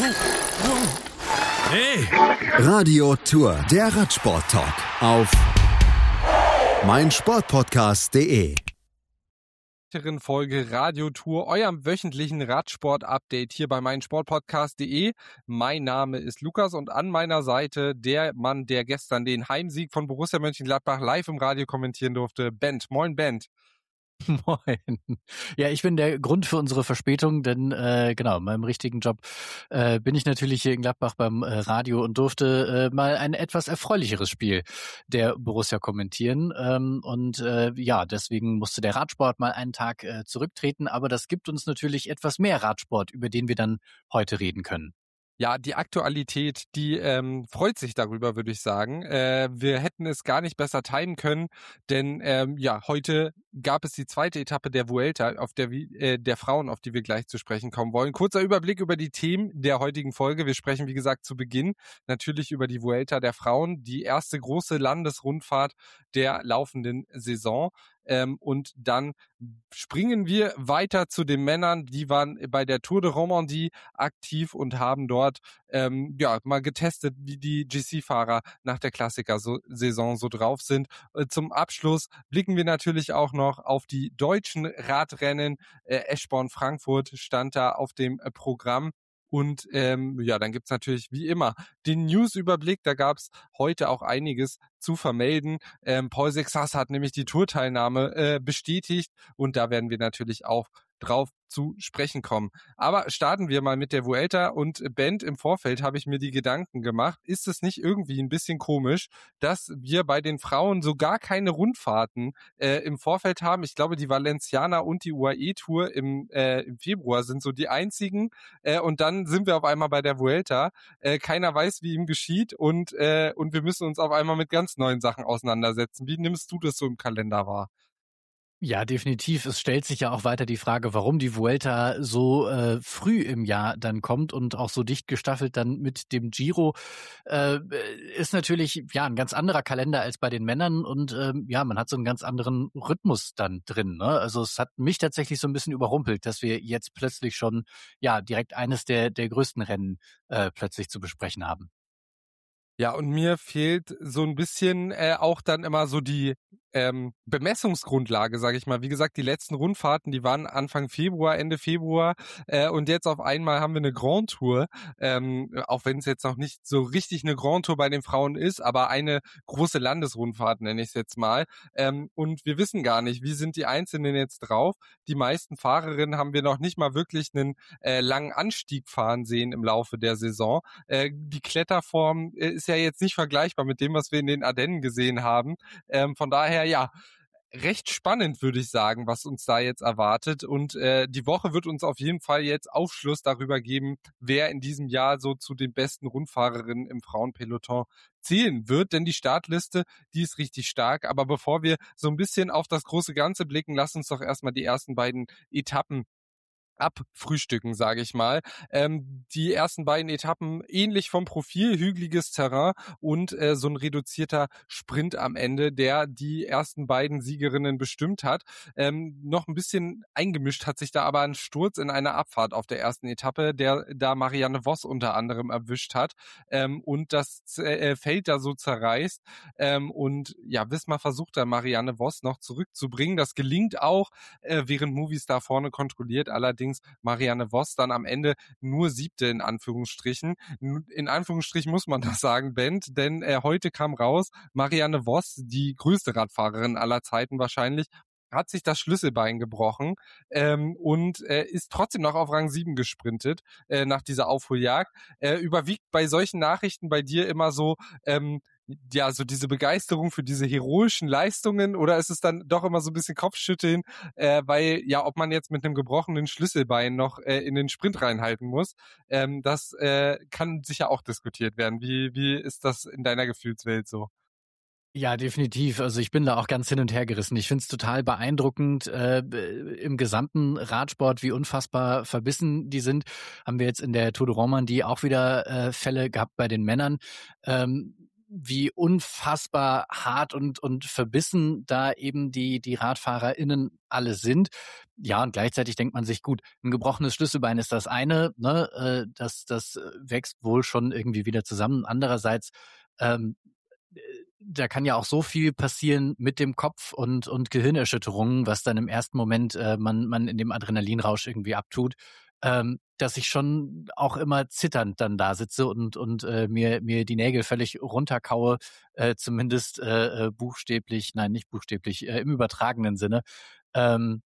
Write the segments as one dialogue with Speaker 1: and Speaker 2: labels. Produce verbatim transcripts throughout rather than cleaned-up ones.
Speaker 1: Hey! Radio Tour, der Radsport-Talk auf meinsportpodcast punkt de.
Speaker 2: Folge Radio Tour, eurem wöchentlichen Radsport-Update hier bei meinsportpodcast punkt de. Mein Name ist Lukas und an meiner Seite der Mann, der gestern den Heimsieg von Borussia Mönchengladbach live im Radio kommentieren durfte, Bent. Moin, Bent.
Speaker 3: Moin. Ja, ich bin der Grund für unsere Verspätung, denn äh, genau, in meinem richtigen Job äh, bin ich natürlich hier in Gladbach beim äh, Radio und durfte äh, mal ein etwas erfreulicheres Spiel der Borussia kommentieren. Ähm, und äh, ja, deswegen musste der Radsport mal einen Tag äh, zurücktreten, aber das gibt uns natürlich etwas mehr Radsport, über den wir dann heute reden können.
Speaker 2: Ja, die Aktualität, die ähm, freut sich darüber, würde ich sagen. Äh, wir hätten es gar nicht besser timen können, denn ähm, ja, heute gab es die zweite Etappe der Vuelta, auf der äh, der Frauen, auf die wir gleich zu sprechen kommen wollen. Kurzer Überblick über die Themen der heutigen Folge. Wir sprechen, wie gesagt, zu Beginn natürlich über die Vuelta der Frauen, die erste große Landesrundfahrt der laufenden Saison. Ähm, und dann springen wir weiter zu den Männern. Die waren bei der Tour de Romandie aktiv und haben dort ähm, ja mal getestet, wie die G C-Fahrer nach der Klassiker-Saison so drauf sind. Äh, zum Abschluss blicken wir natürlich auch noch auf die deutschen Radrennen. Äh, Eschborn-Frankfurt stand da auf dem äh, Programm. Und ähm, ja, dann gibt's natürlich wie immer den News-Überblick. Da gab's heute auch einiges zu vermelden. Ähm, Paul Sexas hat nämlich die Tourteilnahme äh, bestätigt und da werden wir natürlich auch drauf zu sprechen kommen. Aber starten wir mal mit der Vuelta und Bent, im Vorfeld habe ich mir die Gedanken gemacht, ist es nicht irgendwie ein bisschen komisch, dass wir bei den Frauen so gar keine Rundfahrten äh, im Vorfeld haben? Ich glaube, die Valenciana und die U A E-Tour im, äh, im Februar sind so die einzigen äh, und dann sind wir auf einmal bei der Vuelta. Äh, keiner weiß, wie ihm geschieht und, äh, und wir müssen uns auf einmal mit ganz neuen Sachen auseinandersetzen. Wie nimmst du das so im Kalender wahr?
Speaker 3: Ja, definitiv. Es stellt sich ja auch weiter die Frage, warum die Vuelta so äh, früh im Jahr dann kommt und auch so dicht gestaffelt dann mit dem Giro. Äh, ist natürlich ja ein ganz anderer Kalender als bei den Männern und äh, ja, man hat so einen ganz anderen Rhythmus dann drin. Ne? Also es hat mich tatsächlich so ein bisschen überrumpelt, dass wir jetzt plötzlich schon ja direkt eines der der größten Rennen äh, plötzlich zu besprechen haben.
Speaker 2: Ja, und mir fehlt so ein bisschen äh, auch dann immer so die ähm, Bemessungsgrundlage, sage ich mal. Wie gesagt, die letzten Rundfahrten, die waren Anfang Februar, Ende Februar äh, und jetzt auf einmal haben wir eine Grand Tour, ähm, auch wenn es jetzt noch nicht so richtig eine Grand Tour bei den Frauen ist, aber eine große Landesrundfahrt nenne ich es jetzt mal. Ähm, und wir wissen gar nicht, wie sind die Einzelnen jetzt drauf. Die meisten Fahrerinnen haben wir noch nicht mal wirklich einen äh, langen Anstieg fahren sehen im Laufe der Saison. Äh, die Kletterform äh, ist ja jetzt nicht vergleichbar mit dem, was wir in den Ardennen gesehen haben. Ähm, von daher, ja, recht spannend, würde ich sagen, was uns da jetzt erwartet. Und äh, die Woche wird uns auf jeden Fall jetzt Aufschluss darüber geben, wer in diesem Jahr so zu den besten Rundfahrerinnen im Frauenpeloton zählen wird. Denn die Startliste, die ist richtig stark. Aber bevor wir so ein bisschen auf das große Ganze blicken, lass uns doch erstmal die ersten beiden Etappen abfrühstücken, sage ich mal. Ähm, die ersten beiden Etappen ähnlich vom Profil, hügeliges Terrain und äh, so ein reduzierter Sprint am Ende, der die ersten beiden Siegerinnen bestimmt hat. Ähm, noch ein bisschen eingemischt hat sich da aber ein Sturz in einer Abfahrt auf der ersten Etappe, der da Marianne Vos unter anderem erwischt hat ähm, und das äh, Feld da so zerreißt. Ähm, und ja, Wismar versucht da Marianne Vos noch zurückzubringen. Das gelingt auch, äh, während Movistar vorne kontrolliert. Allerdings Marianne Vos dann am Ende nur siebte in Anführungsstrichen. In Anführungsstrichen muss man das sagen, Bent, denn äh, heute kam raus, Marianne Vos, die größte Radfahrerin aller Zeiten wahrscheinlich, hat sich das Schlüsselbein gebrochen ähm, und äh, ist trotzdem noch auf Rang sieben gesprintet äh, nach dieser Aufholjagd. Äh, überwiegt bei solchen Nachrichten bei dir immer so ähm, ja, so diese Begeisterung für diese heroischen Leistungen oder ist es dann doch immer so ein bisschen Kopfschütteln, äh, weil ja, ob man jetzt mit einem gebrochenen Schlüsselbein noch äh, in den Sprint reinhalten muss, ähm, das äh, kann sicher auch diskutiert werden. Wie, wie ist das in deiner Gefühlswelt so?
Speaker 3: Ja, definitiv. Also ich bin da auch ganz hin und her gerissen. Ich finde es total beeindruckend äh, im gesamten Radsport, wie unfassbar verbissen die sind. Haben wir jetzt in der Tour de Romandie auch wieder äh, Fälle gehabt bei den Männern. Ähm, wie unfassbar hart und und verbissen da eben die die RadfahrerInnen alle sind. Ja, und gleichzeitig denkt man sich, gut, ein gebrochenes Schlüsselbein ist das eine, ne, äh, das das wächst wohl schon irgendwie wieder zusammen. Andererseits, ähm, da kann ja auch so viel passieren mit dem Kopf und und Gehirnerschütterungen, was dann im ersten Moment äh, man man in dem Adrenalinrausch irgendwie abtut, ähm, dass ich schon auch immer zitternd dann da sitze und und äh, mir mir die Nägel völlig runterkaue, äh, zumindest äh, äh, buchstäblich, nein, nicht buchstäblich, äh, im übertragenen Sinne. Ähm,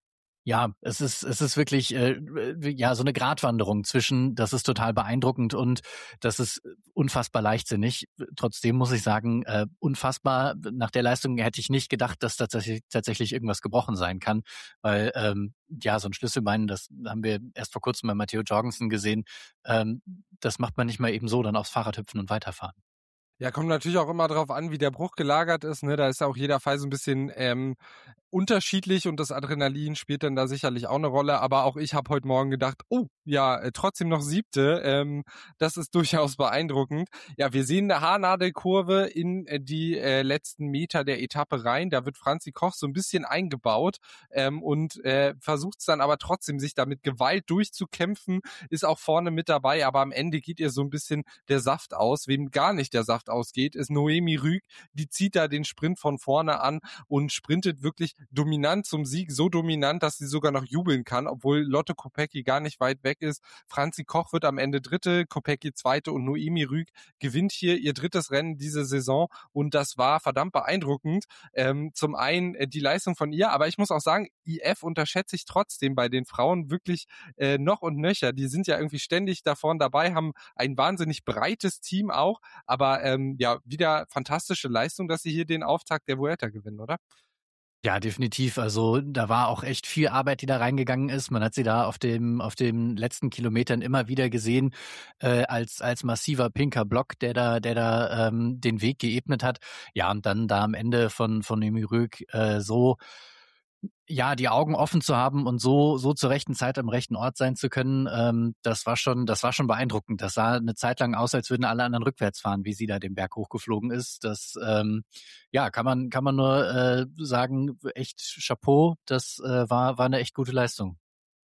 Speaker 3: ja, es ist es ist wirklich äh, ja so eine Gratwanderung zwischen, das ist total beeindruckend und das ist unfassbar leichtsinnig. Trotzdem muss ich sagen, äh, unfassbar. Nach der Leistung hätte ich nicht gedacht, dass tatsächlich tatsächlich irgendwas gebrochen sein kann, weil ähm, ja so ein Schlüsselbein, das haben wir erst vor kurzem bei Matteo Jorgensen gesehen. Ähm, das macht man nicht mal eben so, dann aufs Fahrrad hüpfen und weiterfahren.
Speaker 2: Ja, kommt natürlich auch immer drauf an, wie der Bruch gelagert ist. Ne? Da ist ja auch jeder Fall so ein bisschen ähm, unterschiedlich und das Adrenalin spielt dann da sicherlich auch eine Rolle. Aber auch ich habe heute Morgen gedacht, oh, ja, äh, trotzdem noch siebte. Ähm, das ist durchaus beeindruckend. Ja, wir sehen eine Haarnadelkurve in äh, die äh, letzten Meter der Etappe rein. Da wird Franzi Koch so ein bisschen eingebaut ähm, und äh, versucht es dann aber trotzdem, sich da mit Gewalt durchzukämpfen, ist auch vorne mit dabei. Aber am Ende geht ihr so ein bisschen der Saft aus. Wem gar nicht der Saft ausgeht, ist Noemi Rüg. Die zieht da den Sprint von vorne an und sprintet wirklich dominant zum Sieg, so dominant, dass sie sogar noch jubeln kann, obwohl Lotte Kopecky gar nicht weit weg ist. Franzi Koch wird am Ende Dritte, Kopecky Zweite und Noemi Rüg gewinnt hier ihr drittes Rennen diese Saison und das war verdammt beeindruckend. Ähm, zum einen äh, die Leistung von ihr, aber ich muss auch sagen, I F unterschätze ich trotzdem bei den Frauen wirklich äh, noch und nöcher. Die sind ja irgendwie ständig da vorne dabei, haben ein wahnsinnig breites Team auch, aber ähm, ja, wieder fantastische Leistung, dass sie hier den Auftakt der Vuelta gewinnen, oder?
Speaker 3: Ja, definitiv. Also da war auch echt viel Arbeit, die da reingegangen ist. Man hat sie da auf dem auf den letzten Kilometern immer wieder gesehen äh, als als massiver pinker Block, der da der da ähm, den Weg geebnet hat. Ja, und dann da am Ende von von Noemi Rüg äh, so ja, die Augen offen zu haben und so so zur rechten Zeit am rechten Ort sein zu können, ähm, das war schon das war schon beeindruckend. Das sah eine Zeit lang aus, als würden alle anderen rückwärts fahren, wie sie da den Berg hochgeflogen ist. Das ähm, ja, kann man kann man nur äh, sagen, echt Chapeau. Das äh, war war eine echt gute Leistung.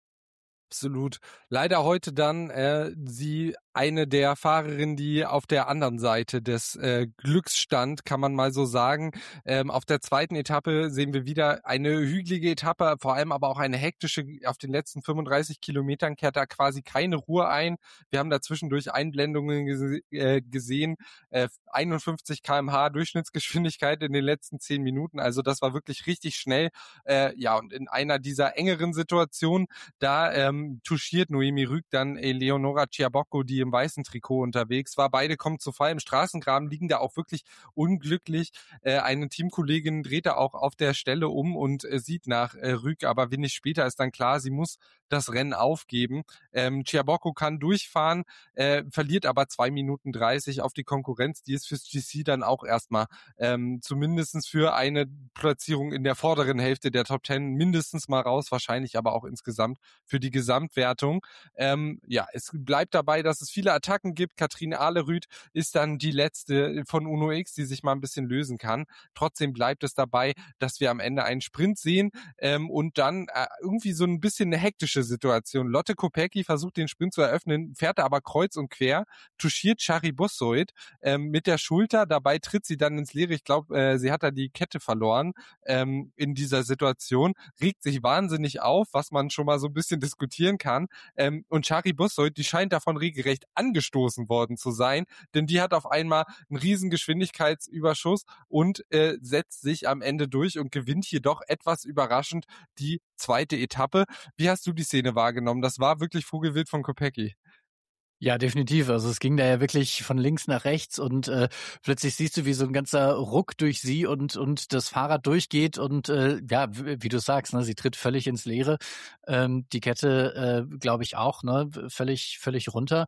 Speaker 2: Absolut. Leider heute dann äh, sie eine der Fahrerinnen, die auf der anderen Seite des äh, Glücks stand, kann man mal so sagen. Ähm, auf der zweiten Etappe sehen wir wieder eine hügelige Etappe, vor allem aber auch eine hektische. Auf den letzten fünfunddreißig Kilometern kehrt da quasi keine Ruhe ein. Wir haben da zwischendurch Einblendungen gese äh, gesehen. Äh, einundfünfzig Kilometer pro Stunde Durchschnittsgeschwindigkeit in den letzten zehn Minuten. Also das war wirklich richtig schnell. Äh, ja, und in einer dieser engeren Situationen, da ähm, touchiert Noemi Rüg dann Eleonora Ciabocco, die im weißen Trikot unterwegs war. Beide kommen zu Fall. Im Straßengraben liegen da auch wirklich unglücklich. Äh, eine Teamkollegin dreht da auch auf der Stelle um und äh, sieht nach äh, Rüg, aber wenig später ist dann klar, sie muss das Rennen aufgeben. Ähm, Ciabocco kann durchfahren, äh, verliert aber zwei Minuten dreißig auf die Konkurrenz. Die ist fürs G C dann auch erstmal ähm, zumindest für eine Platzierung in der vorderen Hälfte der Top Ten mindestens mal raus, wahrscheinlich aber auch insgesamt für die Gesamtwertung. Ähm, ja, es bleibt dabei, dass es viele Attacken gibt. Katrine Ahlerüth ist dann die letzte von Uno X, die sich mal ein bisschen lösen kann. Trotzdem bleibt es dabei, dass wir am Ende einen Sprint sehen ähm, und dann äh, irgendwie so ein bisschen eine hektische Situation. Lotte Kopecky versucht den Sprint zu eröffnen, fährt aber kreuz und quer, touchiert Shari Bossoit ähm, mit der Schulter. Dabei tritt sie dann ins Leere. Ich glaube, äh, sie hat da die Kette verloren ähm, in dieser Situation, regt sich wahnsinnig auf, was man schon mal so ein bisschen diskutieren kann. Ähm, und Shari Bossoit, die scheint davon regelrecht angestoßen worden zu sein, denn die hat auf einmal einen riesen Geschwindigkeitsüberschuss und äh, setzt sich am Ende durch und gewinnt hier doch etwas überraschend die zweite Etappe. Wie hast du die Szene wahrgenommen? Das war wirklich Vogelwild von Kopecky.
Speaker 3: Ja, definitiv. Also es ging da ja wirklich von links nach rechts und äh, plötzlich siehst du, wie so ein ganzer Ruck durch sie und und das Fahrrad durchgeht und äh, ja, wie, wie du sagst, ne, sie tritt völlig ins Leere. Ähm, die Kette, äh, glaube ich auch, ne, völlig völlig runter.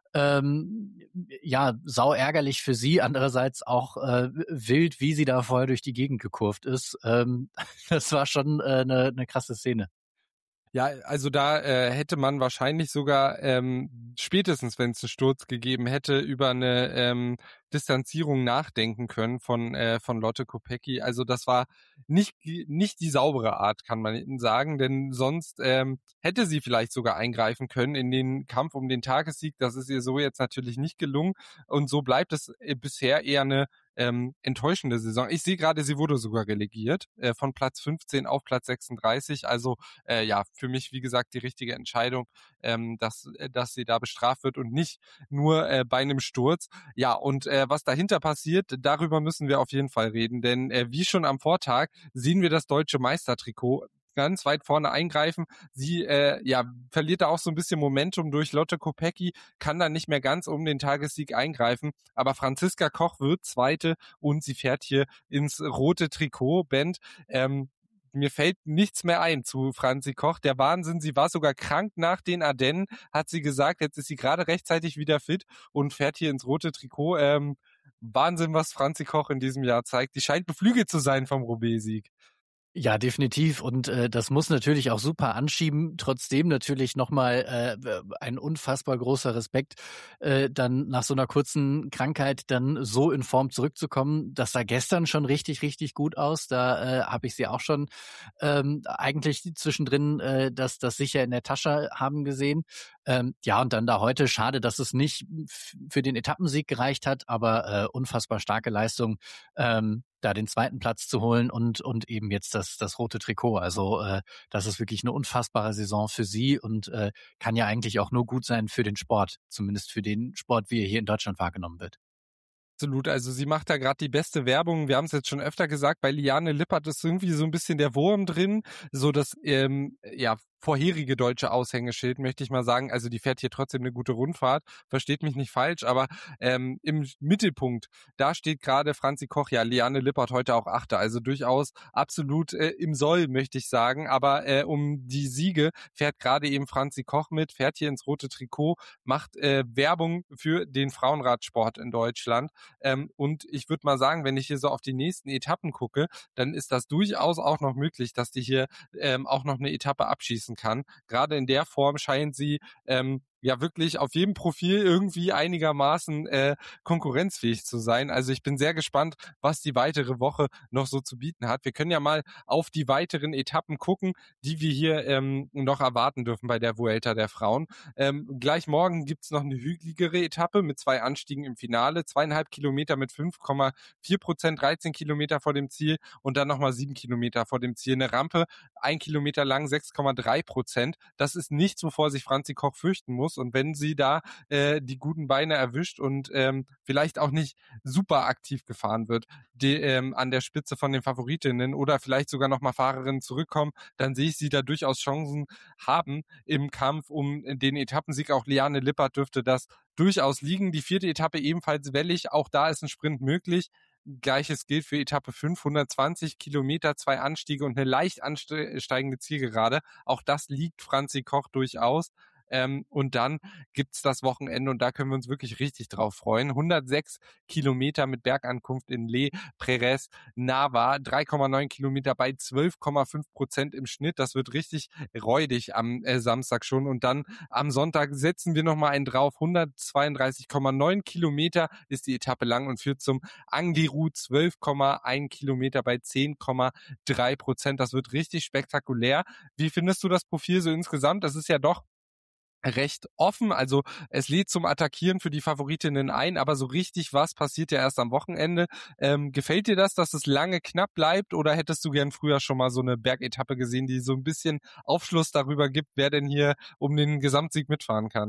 Speaker 3: Ähm, ja, sau ärgerlich für sie. Andererseits auch äh, wild, wie sie da vorher durch die Gegend gekurvt ist. Ähm, das war schon äh, eine, eine krasse Szene.
Speaker 2: Ja, also da äh, hätte man wahrscheinlich sogar ähm, spätestens, wenn es einen Sturz gegeben hätte, über eine ähm, Distanzierung nachdenken können von äh, von Lotte Kopecky. Also das war nicht nicht die saubere Art, kann man sagen, denn sonst ähm, hätte sie vielleicht sogar eingreifen können in den Kampf um den Tagessieg. Das ist ihr so jetzt natürlich nicht gelungen und so bleibt es äh, bisher eher eine ähm, enttäuschende Saison. Ich sehe gerade, sie wurde sogar relegiert äh, von Platz fünfzehn auf Platz sechsunddreißig. Also äh, ja, für mich, wie gesagt, die richtige Entscheidung, ähm, dass, äh, dass sie da bestraft wird und nicht nur äh, bei einem Sturz. Ja, und äh, was dahinter passiert, darüber müssen wir auf jeden Fall reden, denn äh, wie schon am Vortag sehen wir das deutsche Meistertrikot ganz weit vorne eingreifen. Sie äh, ja verliert da auch so ein bisschen Momentum durch Lotte Kopecky, kann dann nicht mehr ganz um den Tagessieg eingreifen, aber Franziska Koch wird Zweite und sie fährt hier ins rote Trikot. Band, ähm, mir fällt nichts mehr ein zu Franzi Koch. Der Wahnsinn, sie war sogar krank nach den Ardennen, hat sie gesagt. Jetzt ist sie gerade rechtzeitig wieder fit und fährt hier ins rote Trikot. Ähm, Wahnsinn, was Franzi Koch in diesem Jahr zeigt. Die scheint beflügelt zu sein vom Roubaix-Sieg.
Speaker 3: Ja, definitiv. Und äh, das muss natürlich auch super anschieben. Trotzdem natürlich nochmal äh, ein unfassbar großer Respekt, äh, dann nach so einer kurzen Krankheit dann so in Form zurückzukommen. Das sah gestern schon richtig, richtig gut aus. Da äh, habe ich sie auch schon ähm, eigentlich zwischendrin äh, das, das sicher in der Tasche haben gesehen. Ähm, ja, und dann da heute, schade, dass es nicht f- für den Etappensieg gereicht hat, aber äh, unfassbar starke Leistung. Ähm, da den zweiten Platz zu holen und und eben jetzt das das rote Trikot. Also äh, das ist wirklich eine unfassbare Saison für sie und äh, kann ja eigentlich auch nur gut sein für den Sport, zumindest für den Sport, wie er hier in Deutschland wahrgenommen wird.
Speaker 2: Absolut, also sie macht da gerade die beste Werbung. Wir haben es jetzt schon öfter gesagt, bei Liane Lippert ist irgendwie so ein bisschen der Wurm drin, so das ähm, ja vorherige deutsche Aushängeschild, möchte ich mal sagen. Also die fährt hier trotzdem eine gute Rundfahrt, versteht mich nicht falsch, aber ähm, im Mittelpunkt, da steht gerade Franzi Koch, ja, Liane Lippert heute auch Achte, also durchaus absolut äh, im Soll, möchte ich sagen, aber äh, um die Siege fährt gerade eben Franzi Koch mit, fährt hier ins rote Trikot, macht äh, Werbung für den Frauenradsport in Deutschland. Ähm, und ich würde mal sagen, wenn ich hier so auf die nächsten Etappen gucke, dann ist das durchaus auch noch möglich, dass die hier ähm, auch noch eine Etappe abschießen kann. Gerade in der Form scheint sie ähm, ja wirklich auf jedem Profil irgendwie einigermaßen äh, konkurrenzfähig zu sein. Also ich bin sehr gespannt, was die weitere Woche noch so zu bieten hat. Wir können ja mal auf die weiteren Etappen gucken, die wir hier ähm, noch erwarten dürfen bei der Vuelta der Frauen. Ähm, gleich morgen gibt's noch eine hügeligere Etappe mit zwei Anstiegen im Finale, zweieinhalb Kilometer mit fünf Komma vier Prozent, dreizehn Kilometer vor dem Ziel und dann nochmal sieben Kilometer vor dem Ziel. Eine Rampe, ein Kilometer lang, sechs Komma drei Prozent. Das ist nichts, wovor sich Franzi Koch fürchten muss. Und wenn sie da äh, die guten Beine erwischt und ähm, vielleicht auch nicht super aktiv gefahren wird, die ähm, an der Spitze von den Favoritinnen oder vielleicht sogar nochmal Fahrerinnen zurückkommen, dann sehe ich sie da durchaus Chancen haben im Kampf um den Etappensieg. Auch Liane Lippert dürfte das durchaus liegen. Die vierte Etappe ebenfalls wellig. Auch da ist ein Sprint möglich. Gleiches gilt für Etappe fünf, hundertzwanzig Kilometer, zwei Anstiege und eine leicht ansteigende Zielgerade. Auch das liegt Franzi Koch durchaus. Ähm, und dann gibt's das Wochenende und da können wir uns wirklich richtig drauf freuen. hundertsechs Kilometer mit Bergankunft in Les Prères Nava, drei Komma neun Kilometer bei zwölf Komma fünf Prozent im Schnitt. Das wird richtig räudig am äh, Samstag schon. Und dann am Sonntag setzen wir nochmal einen drauf. hundertzweiunddreißig Komma neun Kilometer ist die Etappe lang und führt zum Angliru, zwölf Komma eins Kilometer bei zehn Komma drei Prozent. Das wird richtig spektakulär. Wie findest du das Profil so insgesamt? Das ist ja doch recht offen, also es lädt zum Attackieren für die Favoritinnen ein, aber so richtig was passiert ja erst am Wochenende. Ähm, gefällt dir das, dass es lange knapp bleibt oder hättest du gern früher schon mal so eine Bergetappe gesehen, die so ein bisschen Aufschluss darüber gibt, wer denn hier um den Gesamtsieg mitfahren kann?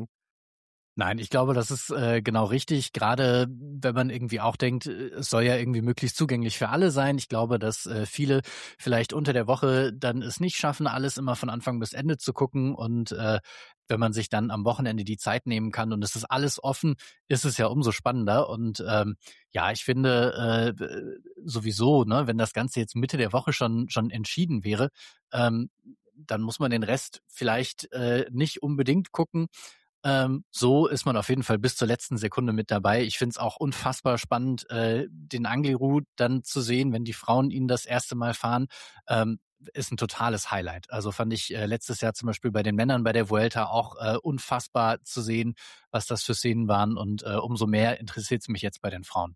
Speaker 3: Nein, ich glaube, das ist äh, genau richtig, gerade wenn man irgendwie auch denkt, äh, es soll ja irgendwie möglichst zugänglich für alle sein. Ich glaube, dass äh, viele vielleicht unter der Woche dann es nicht schaffen, alles immer von Anfang bis Ende zu gucken und äh, wenn man sich dann am Wochenende die Zeit nehmen kann und es ist alles offen, ist es ja umso spannender und ähm, ja, ich finde äh, sowieso, ne, wenn das Ganze jetzt Mitte der Woche schon schon entschieden wäre, ähm, dann muss man den Rest vielleicht äh, nicht unbedingt gucken. Ähm, so ist man auf jeden Fall bis zur letzten Sekunde mit dabei. Ich finde es auch unfassbar spannend, äh, den Angliru dann zu sehen, wenn die Frauen ihn das erste Mal fahren. Ähm, ist ein totales Highlight. Also fand ich äh, letztes Jahr zum Beispiel bei den Männern bei der Vuelta auch äh, unfassbar zu sehen, was das für Szenen waren. Und äh, umso mehr interessiert es mich jetzt bei den Frauen.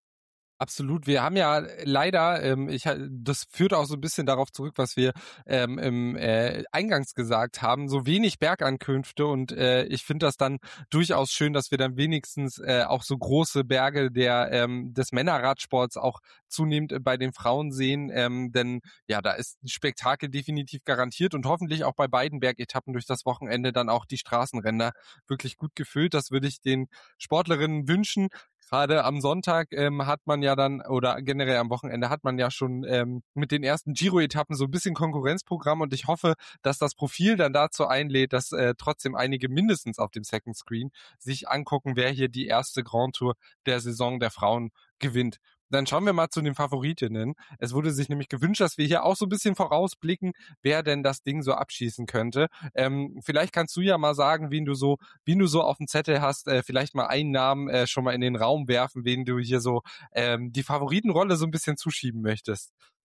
Speaker 2: Absolut. Wir haben ja leider, ähm, ich, das führt auch so ein bisschen darauf zurück, was wir ähm, im äh, Eingangs gesagt haben, so wenig Bergankünfte und äh, ich finde das dann durchaus schön, dass wir dann wenigstens äh, auch so große Berge der ähm, des Männerradsports auch zunehmend bei den Frauen sehen, ähm, denn ja, da ist ein Spektakel definitiv garantiert und hoffentlich auch bei beiden Bergetappen durch das Wochenende dann auch die Straßenränder wirklich gut gefüllt. Das würde ich den Sportlerinnen wünschen. Gerade am Sonntag ähm, hat man ja dann, oder generell am Wochenende hat man ja schon ähm, mit den ersten Giro-Etappen so ein bisschen Konkurrenzprogramm und ich hoffe, dass das Profil dann dazu einlädt, dass äh, trotzdem einige mindestens auf dem Second Screen sich angucken, wer hier die erste Grand Tour der Saison der Frauen gewinnt. Dann schauen wir mal zu den Favoritinnen. Es wurde sich nämlich gewünscht, dass wir hier auch so ein bisschen vorausblicken, wer denn das Ding so abschießen könnte. Ähm, vielleicht kannst du ja mal sagen, wen du so, wen du so auf dem Zettel hast, äh, vielleicht mal einen Namen äh, schon mal in den Raum werfen, wen du hier so ähm, die Favoritenrolle so ein bisschen zuschieben möchtest.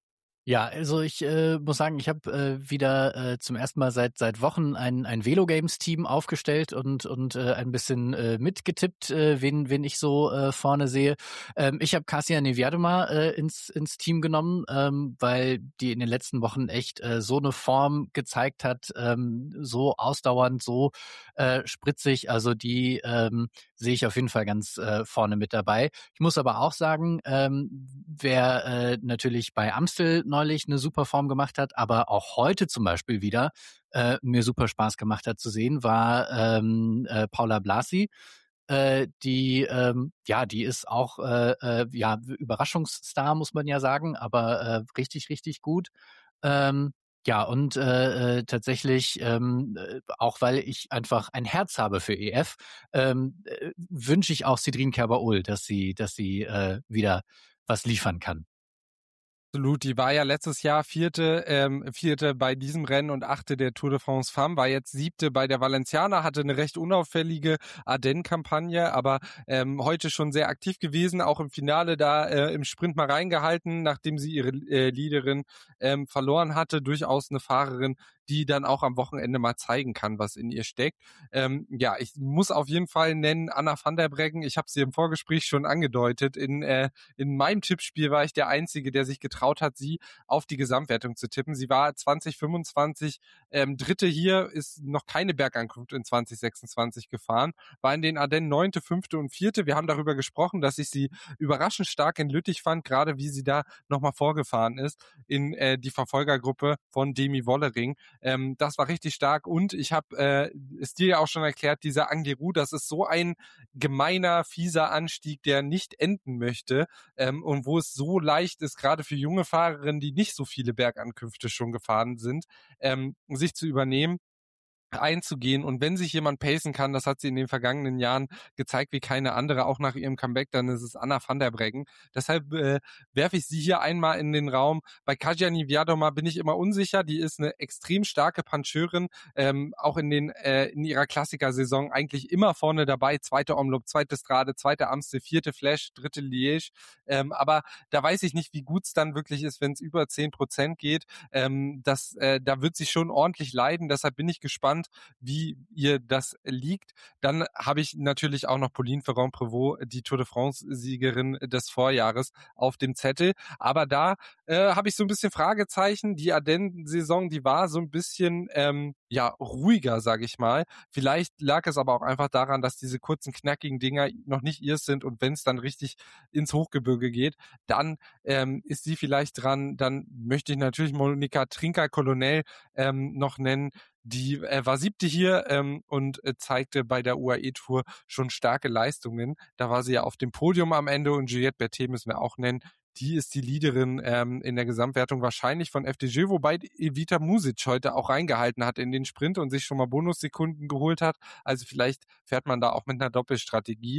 Speaker 3: Ja, also ich äh, muss sagen, ich habe äh, wieder äh, zum ersten Mal seit seit Wochen ein ein Velo Games Team aufgestellt und und äh, ein bisschen äh, mitgetippt, äh, wen wen ich so äh, vorne sehe. Ähm, ich habe Kasia Niewiadoma äh, ins ins Team genommen, ähm, weil die in den letzten Wochen echt äh, so eine Form gezeigt hat, ähm, so ausdauernd, so äh, spritzig. Also die ähm, sehe ich auf jeden Fall ganz äh, vorne mit dabei. Ich muss aber auch sagen, ähm, wer äh, natürlich bei Amstel neulich eine super Form gemacht hat, aber auch heute zum Beispiel wieder äh, mir super Spaß gemacht hat zu sehen, war ähm, äh, Paula Blasi. Äh, die, ähm, ja, die ist auch äh, äh, ja Überraschungsstar, muss man ja sagen, aber äh, richtig, richtig gut. Ähm, ja, und äh, äh, tatsächlich, ähm, äh, auch weil ich einfach ein Herz habe für E F, ähm, äh, wünsche ich auch Sidrine Kerber-Ull, dass sie, dass sie äh, wieder was liefern kann.
Speaker 2: Absolut, die war ja letztes Jahr vierte, ähm, vierte bei diesem Rennen und achte der Tour de France Femme, war jetzt siebte bei der Valenciana, hatte eine recht unauffällige Ardennen-Kampagne, aber ähm, heute schon sehr aktiv gewesen, auch im Finale da äh, im Sprint mal reingehalten, nachdem sie ihre äh, Leaderin ähm, verloren hatte, durchaus eine Fahrerin, die dann auch am Wochenende mal zeigen kann, was in ihr steckt. Ähm, ja, ich muss auf jeden Fall nennen Anna van der Breggen, ich habe sie im Vorgespräch schon angedeutet, in, äh, in meinem Tippspiel war ich der Einzige, der sich getraut hat, sie auf die Gesamtwertung zu tippen. Sie war zwanzig fünfundzwanzig ähm, Dritte hier, ist noch keine Bergankunft in zwanzig sechsundzwanzig gefahren, war in den Ardennen Neunte, Fünfte und Vierte. Wir haben darüber gesprochen, dass ich sie überraschend stark in Lüttich fand, gerade wie sie da nochmal vorgefahren ist in äh, die Verfolgergruppe von Demi Wollering. Ähm, das war richtig stark und ich habe äh, es dir ja auch schon erklärt, dieser Angliru, das ist so ein gemeiner, fieser Anstieg, der nicht enden möchte ähm, und wo es so leicht ist, gerade für junge Fahrerinnen, die nicht so viele Bergankünfte schon gefahren sind, ähm, sich zu übernehmen, einzugehen. Und wenn sich jemand pacen kann, das hat sie in den vergangenen Jahren gezeigt wie keine andere, auch nach ihrem Comeback, dann ist es Anna van der Breggen. Deshalb äh, werfe ich sie hier einmal in den Raum. Bei Kasia Niewiadoma bin ich immer unsicher. Die ist eine extrem starke Puncheurin, ähm, auch in den äh, in ihrer Klassikersaison eigentlich immer vorne dabei. Zweite Omloop, zweite Strade, zweite Amstel, vierte Flash, dritte Liège. Ähm, aber da weiß ich nicht, wie gut es dann wirklich ist, wenn es über zehn Prozent geht. Ähm, das, äh, da wird sie schon ordentlich leiden. Deshalb bin ich gespannt, wie ihr das liegt. Dann habe ich natürlich auch noch Pauline Ferrand-Prévot, die Tour de France-Siegerin des Vorjahres, auf dem Zettel. Aber da äh, habe ich so ein bisschen Fragezeichen. Die Ardennen-Saison, die war so ein bisschen ähm, ja ruhiger, sage ich mal. Vielleicht lag es aber auch einfach daran, dass diese kurzen, knackigen Dinger noch nicht ihrs sind und wenn es dann richtig ins Hochgebirge geht, dann ähm, ist sie vielleicht dran. Dann möchte ich natürlich Monika Trinker-Colonel ähm, noch nennen. Die äh, war siebte hier ähm, und äh, zeigte bei der U A E-Tour schon starke Leistungen. Da war sie ja auf dem Podium am Ende und Juliette Berthet müssen wir auch nennen. Die ist die Leaderin ähm, in der Gesamtwertung wahrscheinlich von F D J, wobei Evita Music heute auch reingehalten hat in den Sprint und sich schon mal Bonussekunden geholt hat. Also vielleicht fährt man da auch mit einer Doppelstrategie.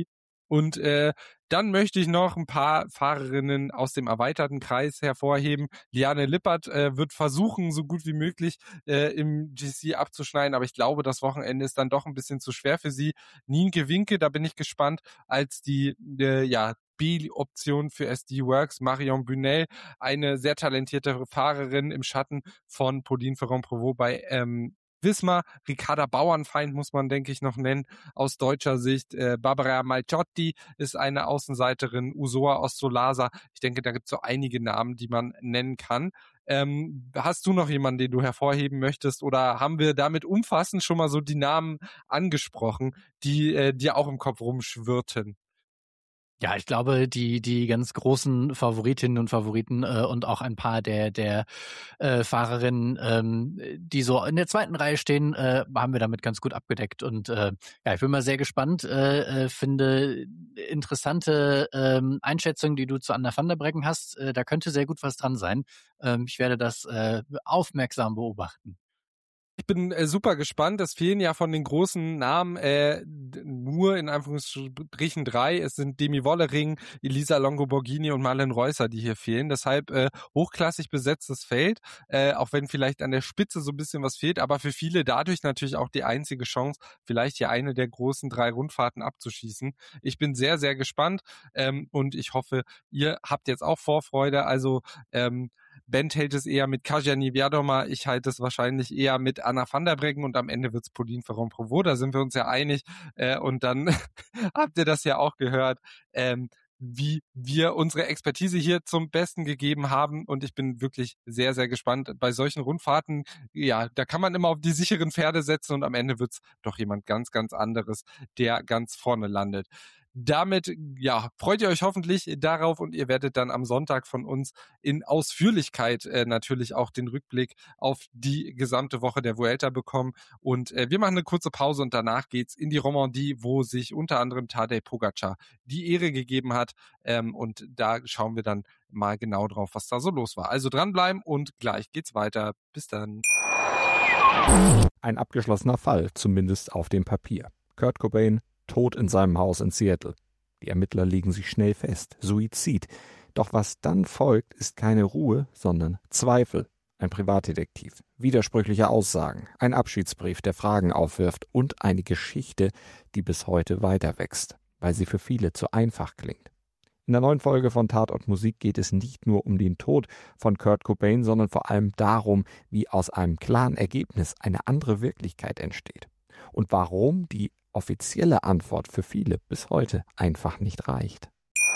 Speaker 2: Und äh, dann möchte ich noch ein paar Fahrerinnen aus dem erweiterten Kreis hervorheben. Liane Lippert äh, wird versuchen, so gut wie möglich äh, im G C abzuschneiden, aber ich glaube, das Wochenende ist dann doch ein bisschen zu schwer für sie. Nienke Winke, da bin ich gespannt, als die äh, ja B-Option für S D Works, Marion Bunel, eine sehr talentierte Fahrerin im Schatten von Pauline Ferrand-Prévot bei ähm, Wismar. Ricarda Bauernfeind muss man, denke ich, noch nennen, aus deutscher Sicht. Äh, Barbara Malciotti ist eine Außenseiterin, Usoa Ostolasa. Ich denke, da gibt es so einige Namen, die man nennen kann. Ähm, hast du noch jemanden, den du hervorheben möchtest, oder haben wir damit umfassend schon mal so die Namen angesprochen, die äh, dir auch im Kopf rumschwirrten?
Speaker 3: Ja, ich glaube, die die ganz großen Favoritinnen und Favoriten äh, und auch ein paar der der äh, Fahrerinnen, ähm, die so in der zweiten Reihe stehen, äh, haben wir damit ganz gut abgedeckt. Und äh, ja, ich bin mal sehr gespannt. Äh, äh, finde interessante ähm, Einschätzungen, die du zu Anna van der Breggen hast. Äh, da könnte sehr gut was dran sein. Ähm, ich werde das äh, aufmerksam beobachten.
Speaker 2: Ich bin äh, super gespannt. Es fehlen ja von den großen Namen äh, nur in Anführungsstrichen drei. Es sind Demi Wollering, Elisa Longo-Borghini und Marlen Reusser, die hier fehlen. Deshalb äh, hochklassig besetztes Feld, äh, auch wenn vielleicht an der Spitze so ein bisschen was fehlt, aber für viele dadurch natürlich auch die einzige Chance, vielleicht hier eine der großen drei Rundfahrten abzuschießen. Ich bin sehr, sehr gespannt ähm, und ich hoffe, ihr habt jetzt auch Vorfreude. Also ähm, Bent hält es eher mit Kasia Niewiadoma, ich halte es wahrscheinlich eher mit Anna van der Breggen und am Ende wird es Pauline Ferrand-Prévot, da sind wir uns ja einig. Äh, und dann habt ihr das ja auch gehört, ähm, wie wir unsere Expertise hier zum Besten gegeben haben, und ich bin wirklich sehr, sehr gespannt. Bei solchen Rundfahrten, ja, da kann man immer auf die sicheren Pferde setzen und am Ende wird es doch jemand ganz, ganz anderes, der ganz vorne landet. Damit, ja, freut ihr euch hoffentlich darauf und ihr werdet dann am Sonntag von uns in Ausführlichkeit äh, natürlich auch den Rückblick auf die gesamte Woche der Vuelta bekommen. Und äh, wir machen eine kurze Pause und danach geht's in die Romandie, wo sich unter anderem Tadej Pogačar die Ehre gegeben hat. Ähm, und da schauen wir dann mal genau drauf, was da so los war. Also dranbleiben und gleich geht's weiter. Bis dann.
Speaker 4: Ein abgeschlossener Fall, zumindest auf dem Papier. Kurt Cobain tot in seinem Haus in Seattle. Die Ermittler legen sich schnell fest. Suizid. Doch was dann folgt, ist keine Ruhe, sondern Zweifel. Ein Privatdetektiv, widersprüchliche Aussagen, ein Abschiedsbrief, der Fragen aufwirft und eine Geschichte, die bis heute weiter wächst, weil sie für viele zu einfach klingt. In der neuen Folge von Tatort Musik geht es nicht nur um den Tod von Kurt Cobain, sondern vor allem darum, wie aus einem klaren Ergebnis eine andere Wirklichkeit entsteht. Und warum die offizielle Antwort für viele bis heute einfach nicht reicht.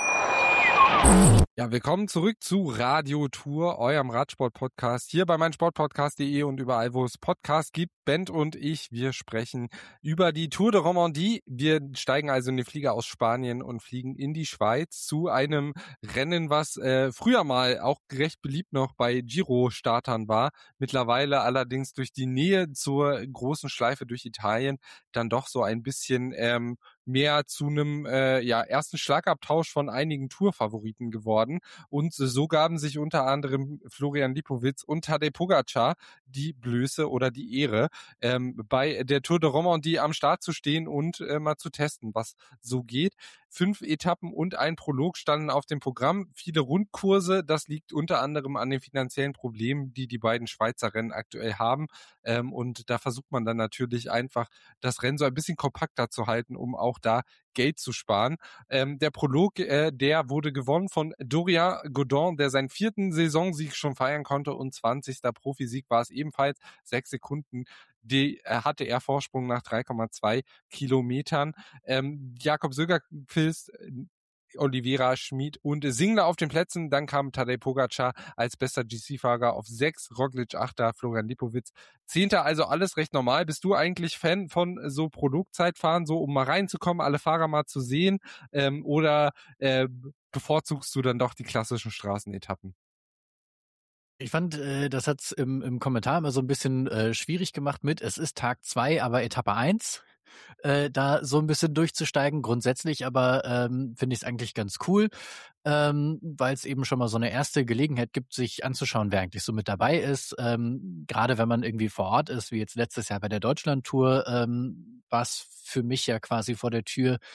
Speaker 2: Ja, willkommen zurück zu Radio Tour, eurem Radsport-Podcast, hier bei meinsportpodcast punkt de und überall, wo es Podcasts gibt. Bent und ich, wir sprechen über die Tour de Romandie. Wir steigen also in den Flieger aus Spanien und fliegen in die Schweiz zu einem Rennen, was äh, früher mal auch recht beliebt noch bei Giro-Startern war. Mittlerweile allerdings durch die Nähe zur großen Schleife durch Italien dann doch so ein bisschen ähm, mehr zu einem äh, ja, ersten Schlagabtausch von einigen Tourfavoriten geworden. Und so gaben sich unter anderem Florian Lipowitz und Tadej Pogačar die Blöße oder die Ehre, ähm, bei der Tour de Romandie am Start zu stehen und äh, mal zu testen, was so geht. Fünf Etappen und ein Prolog standen auf dem Programm, viele Rundkurse. Das liegt unter anderem an den finanziellen Problemen, die die beiden Schweizer Rennen aktuell haben. Ähm, und da versucht man dann natürlich einfach, das Rennen so ein bisschen kompakter zu halten, um auch da Geld zu sparen. Ähm, der Prolog, äh, der wurde gewonnen von Dorian Godon, der seinen vierten Saisonsieg schon feiern konnte, und zwanzigster Profisieg war es ebenfalls. Sechs Sekunden die äh, hatte er Vorsprung nach drei Komma zwei Kilometern. Ähm, Jakob Sögerqvist, Oliveira, Schmid und Singler auf den Plätzen. Dann kam Tadej Pogačar als bester G C-Fahrer auf sechs, Roglic achter, Florian Lipowitz zehnter. Also alles recht normal. Bist du eigentlich Fan von so Produktzeitfahren, so um mal reinzukommen, alle Fahrer mal zu sehen? Ähm, oder äh, bevorzugst du dann doch die klassischen Straßenetappen?
Speaker 3: Ich fand, äh, das hat's im, im Kommentar immer so ein bisschen äh, schwierig gemacht mit, es ist Tag zwei, aber Etappe eins. Äh, da so ein bisschen durchzusteigen. Grundsätzlich aber ähm, finde ich es eigentlich ganz cool, ähm, weil es eben schon mal so eine erste Gelegenheit gibt, sich anzuschauen, wer eigentlich so mit dabei ist. Ähm, gerade wenn man irgendwie vor Ort ist, wie jetzt letztes Jahr bei der Deutschlandtour, ähm, war es für mich ja quasi vor der Tür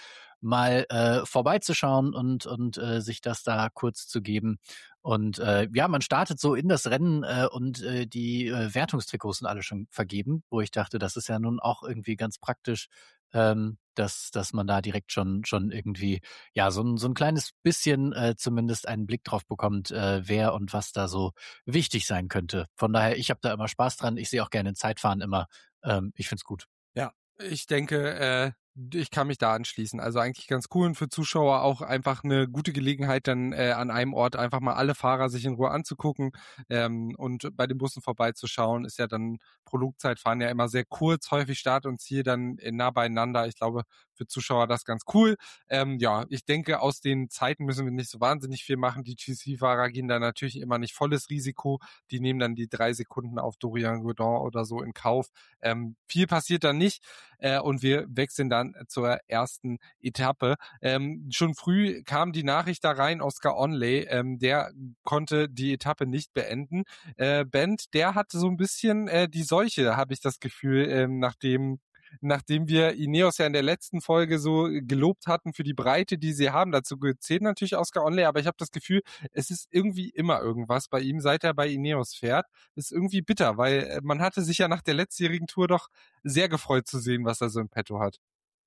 Speaker 3: mal äh, vorbeizuschauen und und äh, sich das da kurz zu geben. Und äh, ja, man startet so in das Rennen äh, und äh, die äh, Wertungstrikots sind alle schon vergeben, wo ich dachte, das ist ja nun auch irgendwie ganz praktisch, ähm, dass dass man da direkt schon schon irgendwie ja so ein so ein kleines bisschen äh, zumindest einen Blick drauf bekommt, äh, wer und was da so wichtig sein könnte. Von daher, ich habe da immer Spaß dran. Ich sehe auch gerne Zeitfahren immer. Ähm, ich find's gut.
Speaker 2: Ja, ich denke, äh, ich kann mich da anschließen. Also eigentlich ganz cool und für Zuschauer auch einfach eine gute Gelegenheit, dann äh, an einem Ort einfach mal alle Fahrer sich in Ruhe anzugucken ähm, und bei den Bussen vorbeizuschauen. Ist ja dann Produktzeitfahren ja immer sehr kurz, häufig Start und Ziel dann nah beieinander. Ich glaube, für Zuschauer das ganz cool. Ähm, ja, ich denke, aus den Zeiten müssen wir nicht so wahnsinnig viel machen. Die G C-Fahrer gehen da natürlich immer nicht volles Risiko. Die nehmen dann die drei Sekunden auf Dorian Godin oder so in Kauf. Ähm, viel passiert da nicht äh, und wir wechseln dann zur ersten Etappe. Ähm, schon früh kam die Nachricht da rein, Oscar Onley, ähm, der konnte die Etappe nicht beenden. Äh, Bent, der hatte so ein bisschen äh, die Seuche, habe ich das Gefühl, ähm, nachdem nachdem wir Ineos ja in der letzten Folge so gelobt hatten für die Breite, die sie haben. Dazu zählt natürlich Oscar Onley, aber ich habe das Gefühl, es ist irgendwie immer irgendwas bei ihm, seit er bei Ineos fährt. Ist irgendwie bitter, weil man hatte sich ja nach der letztjährigen Tour doch sehr gefreut zu sehen, was er so im Petto hat.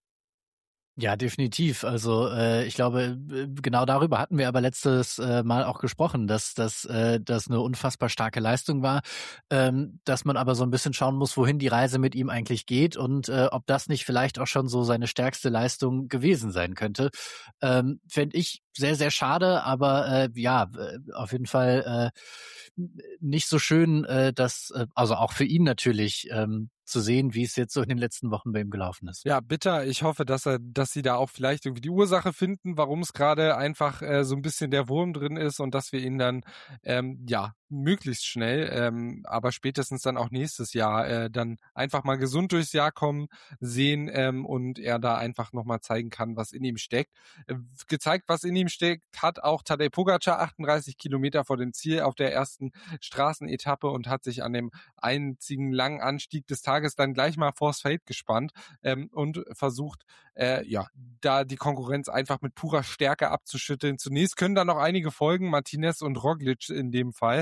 Speaker 3: Ja, definitiv. Also äh, ich glaube, äh, genau darüber hatten wir aber letztes äh, Mal auch gesprochen, dass dass äh, das eine unfassbar starke Leistung war, ähm, dass man aber so ein bisschen schauen muss, wohin die Reise mit ihm eigentlich geht und äh, ob das nicht vielleicht auch schon so seine stärkste Leistung gewesen sein könnte. Ähm, Fände ich sehr, sehr schade, aber äh, ja, äh, auf jeden Fall äh, nicht so schön, äh, dass, äh, also auch für ihn natürlich, ähm, zu sehen, wie es jetzt so in den letzten Wochen bei ihm gelaufen ist.
Speaker 2: Ja, bitter. Ich hoffe, dass er, dass sie da auch vielleicht irgendwie die Ursache finden, warum es gerade einfach äh, so ein bisschen der Wurm drin ist und dass wir ihn dann ähm, ja möglichst schnell, ähm, aber spätestens dann auch nächstes Jahr äh, dann einfach mal gesund durchs Jahr kommen sehen ähm, und er da einfach nochmal zeigen kann, was in ihm steckt. Äh, gezeigt, was in ihm steckt, hat auch Tadej Pogačar achtunddreißig Kilometer vor dem Ziel auf der ersten Straßenetappe und hat sich an dem einzigen langen Anstieg des Tages dann gleich mal vors Feld gespannt ähm, und versucht, äh, ja, da die Konkurrenz einfach mit purer Stärke abzuschütteln. Zunächst können da noch einige folgen, Martinez und Roglic in dem Fall.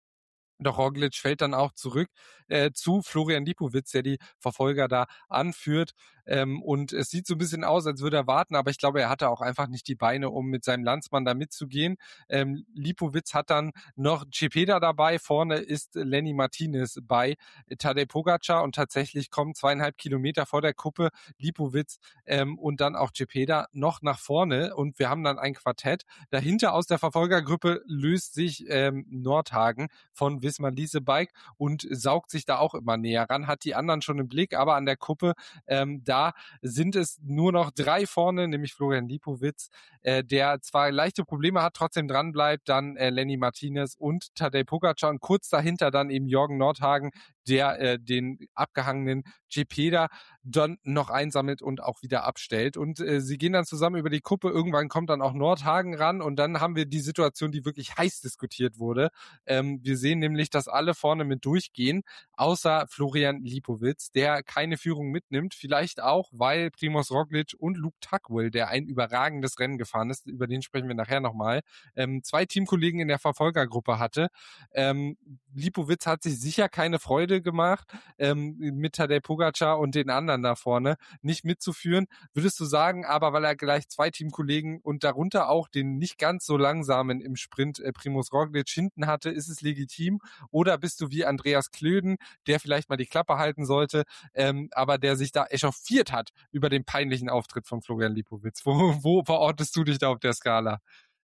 Speaker 2: Doch Roglic fällt dann auch zurück äh, zu Florian Lipowitz, der die Verfolger da anführt. Ähm, und es sieht so ein bisschen aus, als würde er warten, aber ich glaube, er hatte auch einfach nicht die Beine, um mit seinem Landsmann da mitzugehen. Ähm, Lipowitz hat dann noch Cepeda dabei, vorne ist Lenny Martinez bei Tadej Pogačar und tatsächlich kommen zweieinhalb Kilometer vor der Kuppe Lipowitz ähm, und dann auch Cepeda noch nach vorne und wir haben dann ein Quartett. Dahinter aus der Verfolgergruppe löst sich ähm, Nordhagen von Visma Lease Bike und saugt sich da auch immer näher ran, hat die anderen schon im Blick, aber an der Kuppe, ähm, da sind es nur noch drei vorne, nämlich Florian Lipowitz, äh, der zwar leichte Probleme hat, trotzdem dran bleibt, dann äh, Lenny Martinez und Tadej Pogačar und kurz dahinter dann eben Jürgen Nordhagen, der äh, den abgehangenen Cepeda dann noch einsammelt und auch wieder abstellt. Und äh, sie gehen dann zusammen über die Kuppe. Irgendwann kommt dann auch Nordhagen ran und dann haben wir die Situation, die wirklich heiß diskutiert wurde. Ähm, wir sehen nämlich, dass alle vorne mit durchgehen, außer Florian Lipowitz, der keine Führung mitnimmt. Vielleicht auch, weil Primož Roglic und Luke Tugwell, der ein überragendes Rennen gefahren ist, über den sprechen wir nachher nochmal, ähm, zwei Teamkollegen in der Verfolgergruppe hatte. Ähm, Lipowitz hat sich sicher keine Freude gemacht, ähm, mit Tadej Pogačar und den anderen da vorne nicht mitzuführen. Würdest du sagen, aber weil er gleich zwei Teamkollegen und darunter auch den nicht ganz so langsamen im Sprint äh, Primož Roglic hinten hatte, ist es legitim? Oder bist du wie Andreas Klöden, der vielleicht mal die Klappe halten sollte, ähm, aber der sich da echauffiert hat über den peinlichen Auftritt von Florian Lipowitz? Wo, wo verortest du dich da auf der Skala?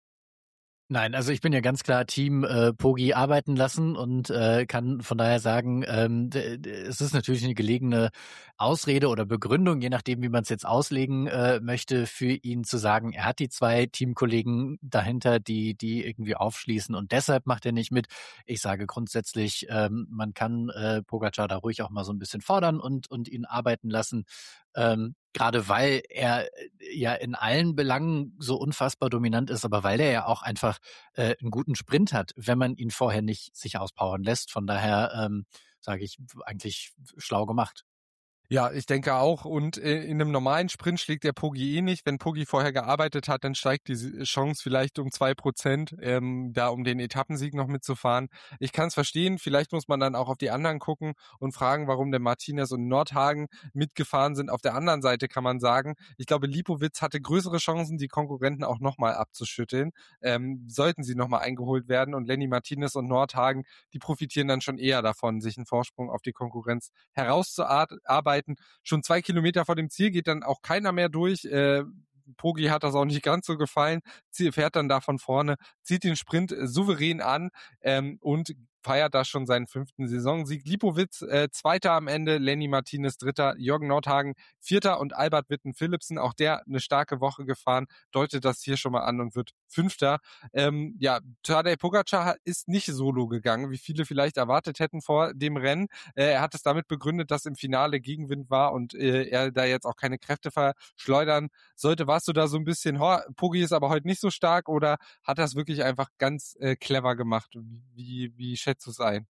Speaker 3: Nein, also ich bin ja ganz klar Team äh, Pogi arbeiten lassen und äh, kann von daher sagen, ähm, d- d- es ist natürlich eine gelegene Ausrede oder Begründung, je nachdem, wie man es jetzt auslegen äh, möchte, für ihn zu sagen, er hat die zwei Teamkollegen dahinter, die die irgendwie aufschließen und deshalb macht er nicht mit. Ich sage grundsätzlich, ähm, man kann äh, Pogačar da ruhig auch mal so ein bisschen fordern und und ihn arbeiten lassen. Ähm, Gerade weil er ja in allen Belangen so unfassbar dominant ist, aber weil er ja auch einfach äh, einen guten Sprint hat, wenn man ihn vorher nicht sich auspowern lässt. Von daher ähm, sage ich eigentlich schlau gemacht.
Speaker 2: Ja, ich denke auch. Und äh, in einem normalen Sprint schlägt der Poggi eh nicht. Wenn Poggi vorher gearbeitet hat, dann steigt die Chance vielleicht um zwei Prozent, ähm, da um den Etappensieg noch mitzufahren. Ich kann es verstehen. Vielleicht muss man dann auch auf die anderen gucken und fragen, warum der Martinez und Nordhagen mitgefahren sind. Auf der anderen Seite kann man sagen, ich glaube, Lipowitz hatte größere Chancen, die Konkurrenten auch nochmal abzuschütteln. Ähm, sollten sie nochmal eingeholt werden. Und Lenny Martinez und Nordhagen, die profitieren dann schon eher davon, sich einen Vorsprung auf die Konkurrenz herauszuarbeiten. Schon zwei Kilometer vor dem Ziel geht dann auch keiner mehr durch. Äh, Poggi hat das auch nicht ganz so gefallen. Ziel fährt dann da von vorne, zieht den Sprint äh, souverän an ähm, und feiert da schon seinen fünften Saisonsieg. Lipowitz äh, Zweiter am Ende, Lenny Martinez Dritter, Jürgen Nordhagen Vierter und Albert Witten-Philipsen, auch der eine starke Woche gefahren, deutet das hier schon mal an und wird Fünfter. Ähm, ja, Tadej Pogačar ist nicht solo gegangen, wie viele vielleicht erwartet hätten vor dem Rennen. Äh, er hat es damit begründet, dass im Finale Gegenwind war und äh, er da jetzt auch keine Kräfte verschleudern sollte. Warst du da so ein bisschen, oh, Poggi ist aber heute nicht so stark, oder hat er es wirklich einfach ganz äh, clever gemacht? Wie, wie schätzt du es ein?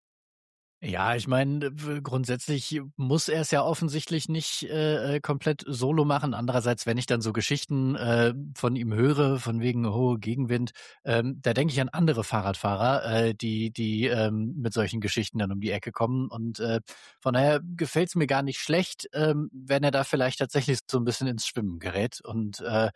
Speaker 3: Ja, ich meine, grundsätzlich muss er es ja offensichtlich nicht äh, komplett solo machen. Andererseits, wenn ich dann so Geschichten äh, von ihm höre, von wegen hohe Gegenwind, ähm, da denke ich an andere Fahrradfahrer, äh, die die ähm, mit solchen Geschichten dann um die Ecke kommen. Und äh, von daher gefällt es mir gar nicht schlecht, ähm, wenn er da vielleicht tatsächlich so ein bisschen ins Schwimmen gerät. Und äh,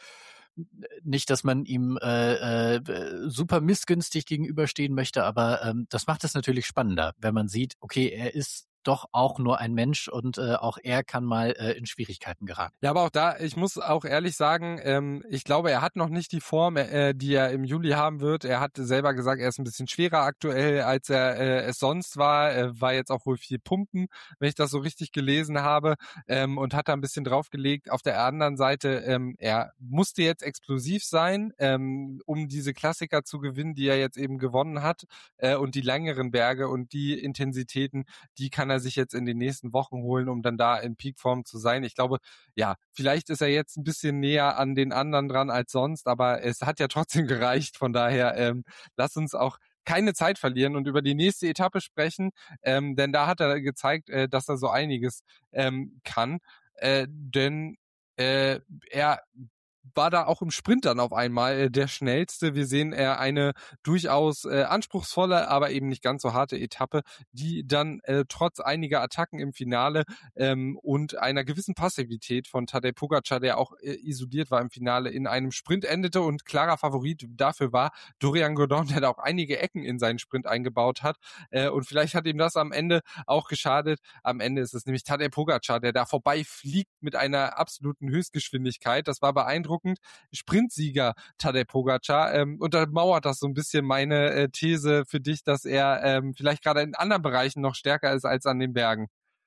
Speaker 3: nicht, dass man ihm äh, äh, super missgünstig gegenüberstehen möchte, aber ähm, das macht es natürlich spannender, wenn man sieht, okay, er ist doch auch nur ein Mensch und äh, auch er kann mal äh, in Schwierigkeiten geraten.
Speaker 2: Ja, aber auch da, ich muss auch ehrlich sagen, ähm, ich glaube, er hat noch nicht die Form, äh, die er im Juli haben wird. Er hat selber gesagt, er ist ein bisschen schwerer aktuell, als er äh, es sonst war. Er war jetzt auch wohl viel Pumpen, wenn ich das so richtig gelesen habe, ähm, und hat da ein bisschen draufgelegt. Auf der anderen Seite, ähm, er musste jetzt explosiv sein, ähm, um diese Klassiker zu gewinnen, die er jetzt eben gewonnen hat, äh, und die längeren Berge und die Intensitäten, die kann er sich jetzt in den nächsten Wochen holen, um dann da in Peakform zu sein. Ich glaube, ja, vielleicht ist er jetzt ein bisschen näher an den anderen dran als sonst, aber es hat ja trotzdem gereicht. Von daher, ähm, lass uns auch keine Zeit verlieren und über die nächste Etappe sprechen, ähm, denn da hat er gezeigt, äh, dass er so einiges ähm, kann, äh, denn äh, er war da auch im Sprint dann auf einmal äh, der Schnellste. Wir sehen äh, eine durchaus äh, anspruchsvolle, aber eben nicht ganz so harte Etappe, die dann äh, trotz einiger Attacken im Finale ähm, und einer gewissen Passivität von Tadej Pogačar, der auch äh, isoliert war im Finale, in einem Sprint endete und klarer Favorit dafür war Dorian Godon, der da auch einige Ecken in seinen Sprint eingebaut hat, äh, und vielleicht hat ihm das am Ende auch geschadet. Am Ende ist es nämlich Tadej Pogačar, der da vorbei fliegt mit einer absoluten Höchstgeschwindigkeit. Das war beeindruckend. Sprintsieger Tadej Pogačar, ähm, untermauert das so ein bisschen meine äh, These für dich, dass er ähm, vielleicht gerade in anderen Bereichen noch stärker ist als an den Bergen.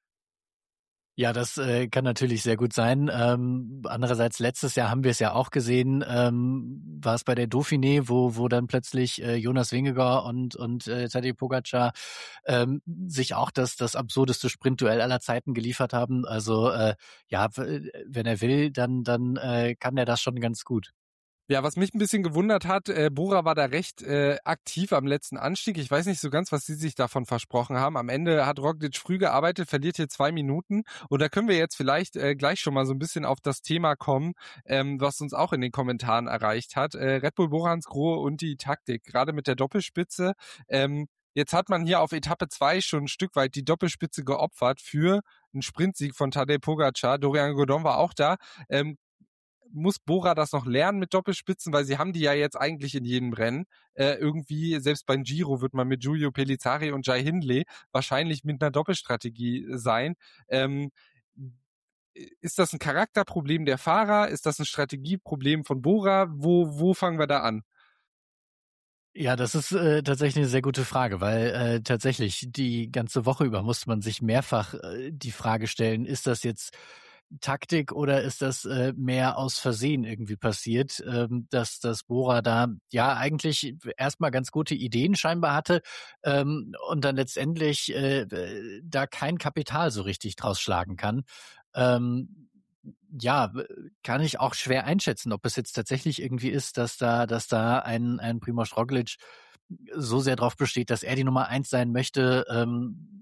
Speaker 3: Ja, das äh, kann natürlich sehr gut sein. Ähm, andererseits, letztes Jahr haben wir es ja auch gesehen, ähm, war es bei der Dauphiné, wo wo dann plötzlich äh, Jonas Vingegaard und und äh, Tadej Pogačar ähm, sich auch das das absurdeste Sprintduell aller Zeiten geliefert haben. Also äh, ja, wenn er will, dann dann äh, kann er das schon ganz gut.
Speaker 2: Ja, was mich ein bisschen gewundert hat, äh, Bora war da recht äh, aktiv am letzten Anstieg. Ich weiß nicht so ganz, was sie sich davon versprochen haben. Am Ende hat Roglic früh gearbeitet, verliert hier zwei Minuten. Und da können wir jetzt vielleicht äh, gleich schon mal so ein bisschen auf das Thema kommen, ähm, was uns auch in den Kommentaren erreicht hat. Äh, Red Bull Boransgrohe und die Taktik, gerade mit der Doppelspitze. Ähm, jetzt hat man hier auf Etappe zwei schon ein Stück weit die Doppelspitze geopfert für einen Sprintsieg von Tadej Pogačar. Dorian Godon war auch da. Ähm, muss Bora das noch lernen mit Doppelspitzen, weil sie haben die ja jetzt eigentlich in jedem Rennen. Äh, irgendwie, selbst beim Giro wird man mit Giulio Pellizzari und Jai Hindley wahrscheinlich mit einer Doppelstrategie sein. Ähm, ist das ein Charakterproblem der Fahrer? Ist das ein Strategieproblem von Bora? Wo, wo fangen wir da an?
Speaker 3: Ja, das ist äh, tatsächlich eine sehr gute Frage, weil äh, tatsächlich die ganze Woche über musste man sich mehrfach äh, die Frage stellen, ist das jetzt Taktik oder ist das äh, mehr aus Versehen irgendwie passiert, ähm, dass das Bora da ja eigentlich erstmal ganz gute Ideen scheinbar hatte ähm, und dann letztendlich äh, da kein Kapital so richtig draus schlagen kann. Ähm, ja, kann ich auch schwer einschätzen, ob es jetzt tatsächlich irgendwie ist, dass da, dass da ein, ein Primož Roglič so sehr drauf besteht, dass er die Nummer eins sein möchte, ähm,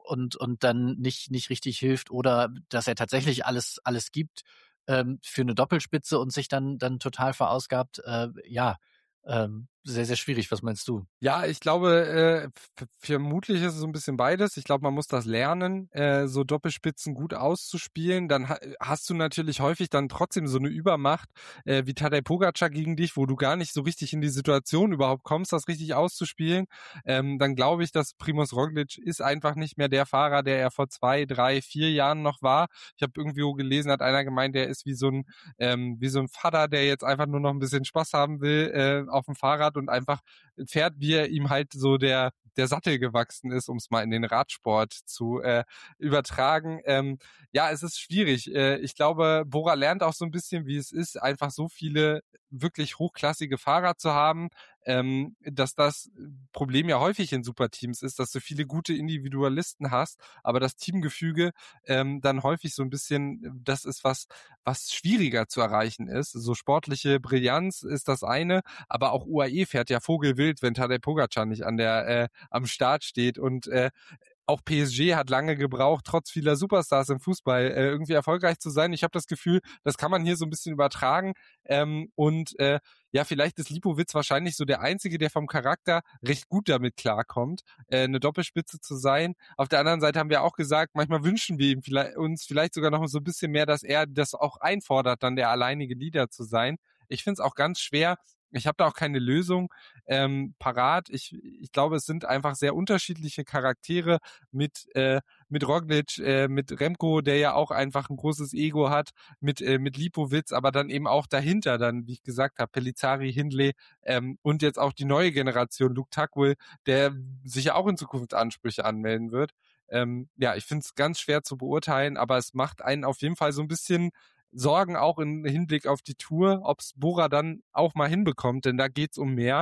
Speaker 3: und und dann nicht nicht richtig hilft oder dass er tatsächlich alles alles gibt ähm, für eine Doppelspitze und sich dann dann total verausgabt. Äh, ja, ähm, sehr, sehr schwierig. Was meinst du?
Speaker 2: Ja, ich glaube, äh, f- vermutlich ist es so ein bisschen beides. Ich glaube, man muss das lernen, äh, so Doppelspitzen gut auszuspielen. Dann ha hast du natürlich häufig dann trotzdem so eine Übermacht, äh, wie Tadej Pogačar gegen dich, wo du gar nicht so richtig in die Situation überhaupt kommst, das richtig auszuspielen. Ähm, dann glaube ich, dass Primož Roglič ist einfach nicht mehr der Fahrer, der er vor zwei, drei, vier Jahren noch war. Ich habe irgendwo gelesen, hat einer gemeint, der ist wie so ein ähm, wie so ein Vater, der jetzt einfach nur noch ein bisschen Spaß haben will äh, auf dem Fahrrad und einfach fährt, wie er ihm halt so der der Sattel gewachsen ist, um es mal in den Radsport zu äh, übertragen. Ähm, ja, es ist schwierig. Äh, ich glaube, Bora lernt auch so ein bisschen, wie es ist, einfach so viele wirklich hochklassige Fahrer zu haben, ähm, dass das Problem ja häufig in Superteams ist, dass du viele gute Individualisten hast, aber das Teamgefüge ähm, dann häufig so ein bisschen, das ist was, was schwieriger zu erreichen ist. So sportliche Brillanz ist das eine, aber auch U A E fährt ja vogelwild, wenn Tadej Pogačar nicht an der äh, am Start steht und äh, auch P S G hat lange gebraucht, trotz vieler Superstars im Fußball äh, irgendwie erfolgreich zu sein. Ich habe das Gefühl, das kann man hier so ein bisschen übertragen. Ähm, und äh, ja, vielleicht ist Lipowitz wahrscheinlich so der Einzige, der vom Charakter recht gut damit klarkommt, äh, eine Doppelspitze zu sein. Auf der anderen Seite haben wir auch gesagt, manchmal wünschen wir ihm vielleicht, uns vielleicht sogar noch so ein bisschen mehr, dass er das auch einfordert, dann der alleinige Leader zu sein. Ich finde es auch ganz schwer. Ich habe da auch keine Lösung ähm, parat. Ich, ich glaube, es sind einfach sehr unterschiedliche Charaktere mit äh, mit Roglič, äh, mit Remco, der ja auch einfach ein großes Ego hat, mit äh, mit Lipowitz, aber dann eben auch dahinter dann, wie ich gesagt habe, Pellizzari, Hindley ähm, und jetzt auch die neue Generation, Luke Tugwell, der sicher auch in Zukunft Ansprüche anmelden wird. Ähm, ja, ich finde es ganz schwer zu beurteilen, aber es macht einen auf jeden Fall so ein bisschen Sorgen auch im Hinblick auf die Tour, ob's Bora dann auch mal hinbekommt, denn da geht's um mehr.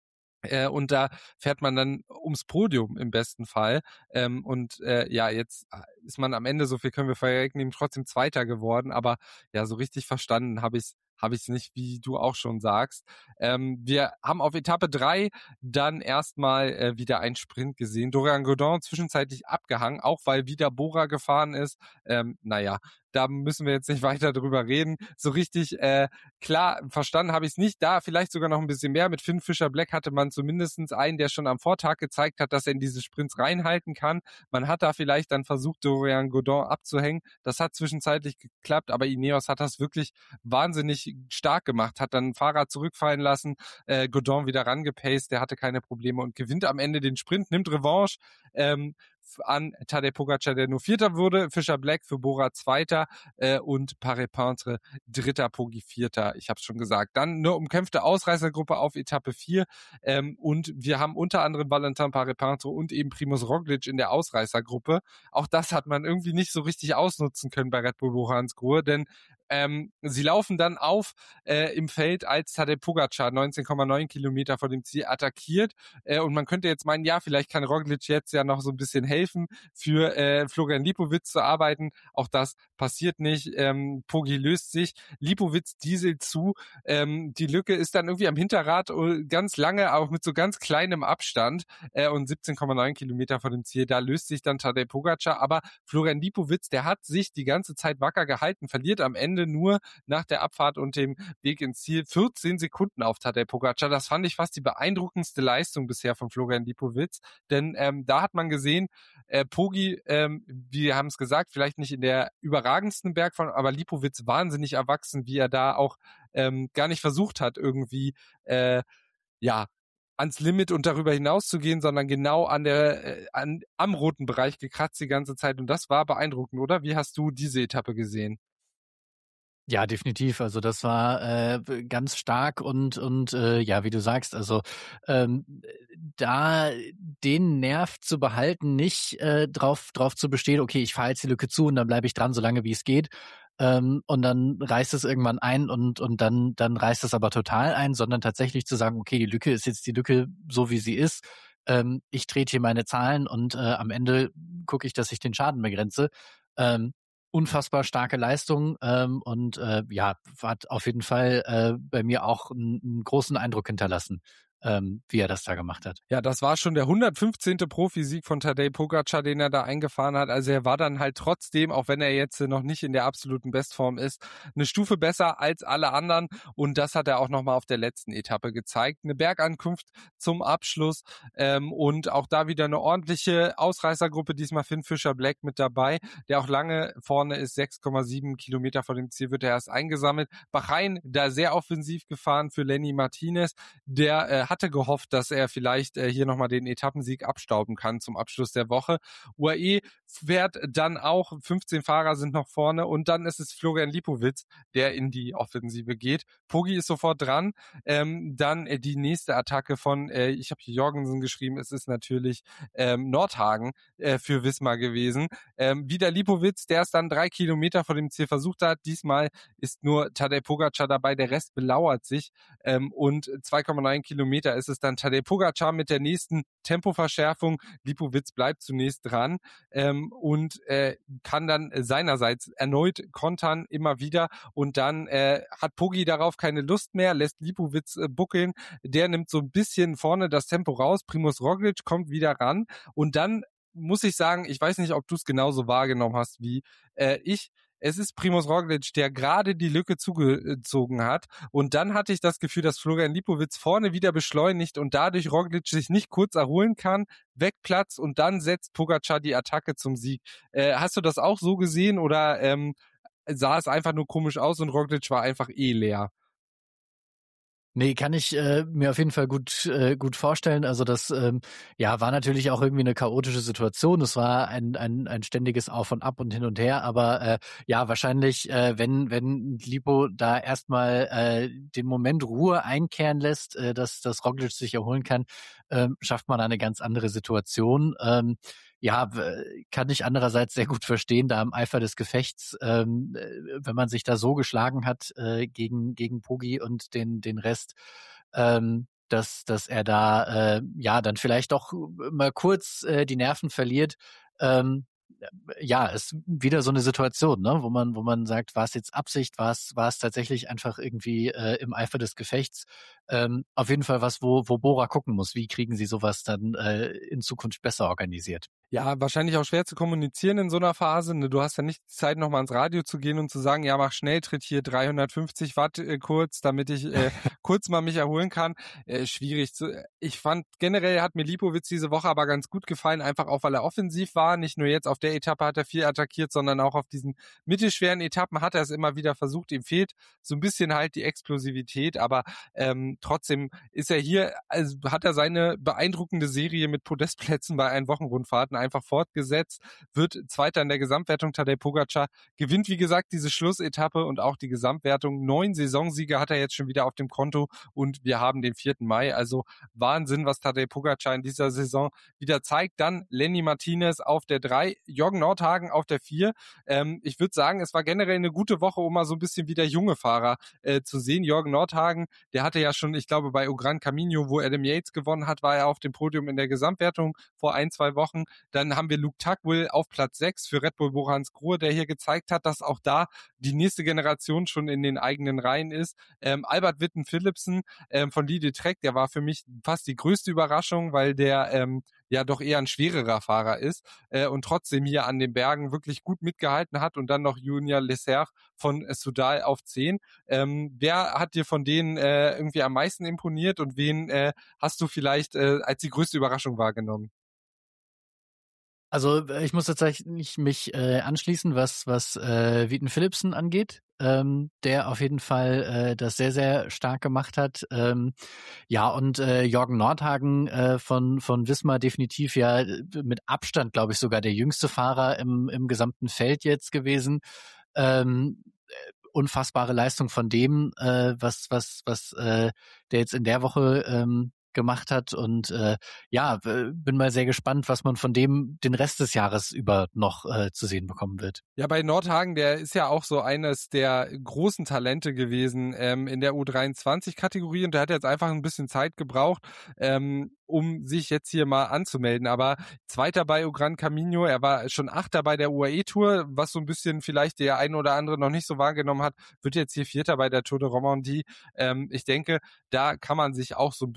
Speaker 2: Äh, und da fährt man dann ums Podium im besten Fall. Ähm, und äh, ja, jetzt ist man am Ende, so viel können wir vorwegnehmen, trotzdem Zweiter geworden. Aber ja, so richtig verstanden habe ich habe ich es nicht, wie du auch schon sagst. Ähm, wir haben auf Etappe drei dann erstmal äh, wieder einen Sprint gesehen. Dorian Godon zwischenzeitlich abgehangen, auch weil wieder Bora gefahren ist. Ähm, naja, da müssen wir jetzt nicht weiter drüber reden. So richtig äh, klar verstanden habe ich es nicht. Da vielleicht sogar noch ein bisschen mehr. Mit Finn Fischer-Black hatte man zumindest einen, der schon am Vortag gezeigt hat, dass er in diese Sprints reinhalten kann. Man hat da vielleicht dann versucht, Dorian Godon abzuhängen. Das hat zwischenzeitlich geklappt, aber Ineos hat das wirklich wahnsinnig stark gemacht, hat dann ein Fahrrad zurückfallen lassen, äh, Godon wieder rangepaced, der hatte keine Probleme und gewinnt am Ende den Sprint, nimmt Revanche ähm, an Tadej Pogačar, der nur Vierter wurde, Fischer-Black für Bora Zweiter äh, und Paré-Peintre Dritter, Poggi Vierter, ich habe es schon gesagt. Dann eine umkämpfte Ausreißergruppe auf Etappe vier ähm, und wir haben unter anderem Valentin Paré-Peintre und eben Primož Roglič in der Ausreißergruppe. Auch das hat man irgendwie nicht so richtig ausnutzen können bei Red Bull Boransgrohe, denn Ähm, sie laufen dann auf äh, im Feld, als Tadej Pogačar neunzehn Komma neun Kilometer vor dem Ziel attackiert. Äh, und man könnte jetzt meinen, ja, vielleicht kann Roglič jetzt ja noch so ein bisschen helfen, für äh, Florian Lipowitz zu arbeiten. Auch das passiert nicht. Ähm, Poggi löst sich. Lipowitz dieselt zu. Ähm, die Lücke ist dann irgendwie am Hinterrad ganz lange, auch mit so ganz kleinem Abstand. Äh, und siebzehn Komma neun Kilometer vor dem Ziel, da löst sich dann Tadej Pogačar. Aber Florian Lipowitz, der hat sich die ganze Zeit wacker gehalten, verliert am Ende nur nach der Abfahrt und dem Weg ins Ziel vierzehn Sekunden auf Tadej Pogačar. Das fand ich fast die beeindruckendste Leistung bisher von Florian Lipowitz, denn ähm, da hat man gesehen, äh, Poggi, ähm, wir haben es gesagt, vielleicht nicht in der überragendsten Bergform, aber Lipowitz wahnsinnig erwachsen, wie er da auch ähm, gar nicht versucht hat, irgendwie äh, ja ans Limit und darüber hinaus zu gehen, sondern genau an der äh, an, am roten Bereich gekratzt die ganze Zeit und das war beeindruckend, oder? Wie hast du diese Etappe gesehen?
Speaker 3: Ja, definitiv. Also das war äh, ganz stark und und äh, ja, wie du sagst, also ähm, da den Nerv zu behalten, nicht äh, drauf drauf zu bestehen, okay, ich fahre jetzt die Lücke zu und dann bleibe ich dran, solange wie es geht. Ähm, und dann reißt es irgendwann ein und und dann dann reißt es aber total ein, sondern tatsächlich zu sagen, okay, die Lücke ist jetzt die Lücke so wie sie ist. Ähm, ich trete hier meine Zahlen und äh, am Ende gucke ich, dass ich den Schaden begrenze. Ähm, Unfassbar starke Leistung ähm, und äh, ja, hat auf jeden Fall äh, bei mir auch einen, einen großen Eindruck hinterlassen. ähm, wie er das da gemacht hat.
Speaker 2: Ja, das war schon der hundertfünfzehnte Profisieg von Tadej Pogačar, den er da eingefahren hat. Also er war dann halt trotzdem, auch wenn er jetzt noch nicht in der absoluten Bestform ist, eine Stufe besser als alle anderen. Und das hat er auch nochmal auf der letzten Etappe gezeigt. Eine Bergankunft zum Abschluss ähm, und auch da wieder eine ordentliche Ausreißergruppe. Diesmal Finn Fischer-Black mit dabei, der auch lange vorne ist. sechs Komma sieben Kilometer vor dem Ziel wird er erst eingesammelt. Bahrain da sehr offensiv gefahren für Lenny Martinez. Der äh, hatte gehofft, dass er vielleicht äh, hier nochmal den Etappensieg abstauben kann zum Abschluss der Woche. U A E fährt dann auch, fünfzehn Fahrer sind noch vorne und dann ist es Florian Lipowitz, der in die Offensive geht. Poggi ist sofort dran. Ähm, dann äh, die nächste Attacke von, äh, ich habe hier Jorgensen geschrieben, es ist natürlich ähm, Nordhagen äh, für Wismar gewesen. Ähm, wieder Lipowitz, der es dann drei Kilometer vor dem Ziel versucht hat. Diesmal ist nur Tadej Pogačar dabei, der Rest belauert sich ähm, und zwei Komma neun Kilometer ist es dann Tadej Pogačar mit der nächsten Tempoverschärfung. Lipowitz bleibt zunächst dran ähm, und äh, kann dann seinerseits erneut kontern, immer wieder. Und dann äh, hat Poggi darauf keine Lust mehr, lässt Lipowitz äh, buckeln. Der nimmt so ein bisschen vorne das Tempo raus. Primož Roglič kommt wieder ran. Und dann muss ich sagen, ich weiß nicht, ob du es genauso wahrgenommen hast wie äh, ich. Es ist Primož Roglič, der gerade die Lücke zugezogen hat. Und dann hatte ich das Gefühl, dass Florian Lipowitz vorne wieder beschleunigt und dadurch Roglič sich nicht kurz erholen kann, wegplatzt und dann setzt Pogačar die Attacke zum Sieg. Äh, hast du das auch so gesehen oder ähm, sah es einfach nur komisch aus und Roglič war einfach eh leer?
Speaker 3: Nee, kann ich äh, mir auf jeden Fall gut äh, gut vorstellen. Also das ähm, ja war natürlich auch irgendwie eine chaotische Situation. Es war ein ein ein ständiges Auf und Ab und hin und her. Aber äh, ja, wahrscheinlich, äh, wenn wenn Lipo da erstmal äh, den Moment Ruhe einkehren lässt, äh, dass dass Roglič sich erholen kann, äh, schafft man eine ganz andere Situation. Ähm, Ja, kann ich andererseits sehr gut verstehen, da im Eifer des Gefechts, ähm, wenn man sich da so geschlagen hat äh, gegen gegen Poggi und den den Rest, ähm, dass dass er da äh, ja dann vielleicht doch mal kurz äh, die Nerven verliert. Ähm, ja, ist wieder so eine Situation, ne, wo man wo man sagt, war es jetzt Absicht, war es war es tatsächlich einfach irgendwie äh, im Eifer des Gefechts. Ähm, auf jeden Fall was, wo wo Bora gucken muss, wie kriegen sie sowas dann äh, in Zukunft besser organisiert.
Speaker 2: Ja, wahrscheinlich auch schwer zu kommunizieren in so einer Phase. Ne? Du hast ja nicht die Zeit, nochmal ans Radio zu gehen und zu sagen, ja, mach Schnelltritt hier dreihundertfünfzig Watt äh, kurz, damit ich äh, kurz mal mich erholen kann. Äh, schwierig zu. Ich fand, generell hat mir Lipowitz diese Woche aber ganz gut gefallen, einfach auch, weil er offensiv war. Nicht nur jetzt auf der Etappe hat er viel attackiert, sondern auch auf diesen mittelschweren Etappen hat er es immer wieder versucht. Ihm fehlt so ein bisschen halt die Explosivität, aber ähm, trotzdem ist er hier, also hat er seine beeindruckende Serie mit Podestplätzen bei einen Wochenrundfahrten einfach fortgesetzt, wird Zweiter in der Gesamtwertung. Tadej Pogačar gewinnt, wie gesagt, diese Schlussetappe und auch die Gesamtwertung. Neun Saisonsiege hat er jetzt schon wieder auf dem Konto und wir haben den vierten Mai. Also Wahnsinn, was Tadej Pogačar in dieser Saison wieder zeigt. Dann Lenny Martinez auf der drei, Jürgen Nordhagen auf der vier. Ähm, ich würde sagen, es war generell eine gute Woche, um mal so ein bisschen wieder junge Fahrer äh, zu sehen. Jürgen Nordhagen, der hatte ja schon, ich glaube, bei O Gran Camino, wo Adam Yates gewonnen hat, war er auf dem Podium in der Gesamtwertung vor ein, zwei Wochen. Dann haben wir Luke Tugwell auf Platz sechs für Red Bull Bora-Hansgrohe, der hier gezeigt hat, dass auch da die nächste Generation schon in den eigenen Reihen ist. Ähm, Albert Witten-Philipsen ähm, von Liede Trek, der war für mich fast die größte Überraschung, weil der ähm, ja doch eher ein schwererer Fahrer ist äh, und trotzdem hier an den Bergen wirklich gut mitgehalten hat. Und dann noch Junior Lesser von äh, Soudal auf zehn. Ähm, wer hat dir von denen äh, irgendwie am meisten imponiert und wen äh, hast du vielleicht äh, als die größte Überraschung wahrgenommen?
Speaker 3: Also ich muss tatsächlich mich äh, anschließen, was was äh, Witten Philipsen angeht, ähm, der auf jeden Fall äh, das sehr sehr stark gemacht hat. Ähm, ja und äh, Jürgen Nordhagen äh, von von Wismar definitiv ja mit Abstand, glaube ich, sogar der jüngste Fahrer im im gesamten Feld jetzt gewesen. Ähm, unfassbare Leistung von dem, äh, was was was äh, der jetzt in der Woche ähm, gemacht hat und äh, ja, bin mal sehr gespannt, was man von dem den Rest des Jahres über noch äh, zu sehen bekommen wird.
Speaker 2: Ja, bei Nordhagen, der ist ja auch so eines der großen Talente gewesen ähm, in der U dreiundzwanzig-Kategorie und der hat jetzt einfach ein bisschen Zeit gebraucht, ähm, um sich jetzt hier mal anzumelden. Aber Zweiter bei O Gran Camino, er war schon Achter bei der U A E-Tour, was so ein bisschen vielleicht der ein oder andere noch nicht so wahrgenommen hat, wird jetzt hier Vierter bei der Tour de Romandie. Ähm, ich denke, da kann man sich auch so ein bisschen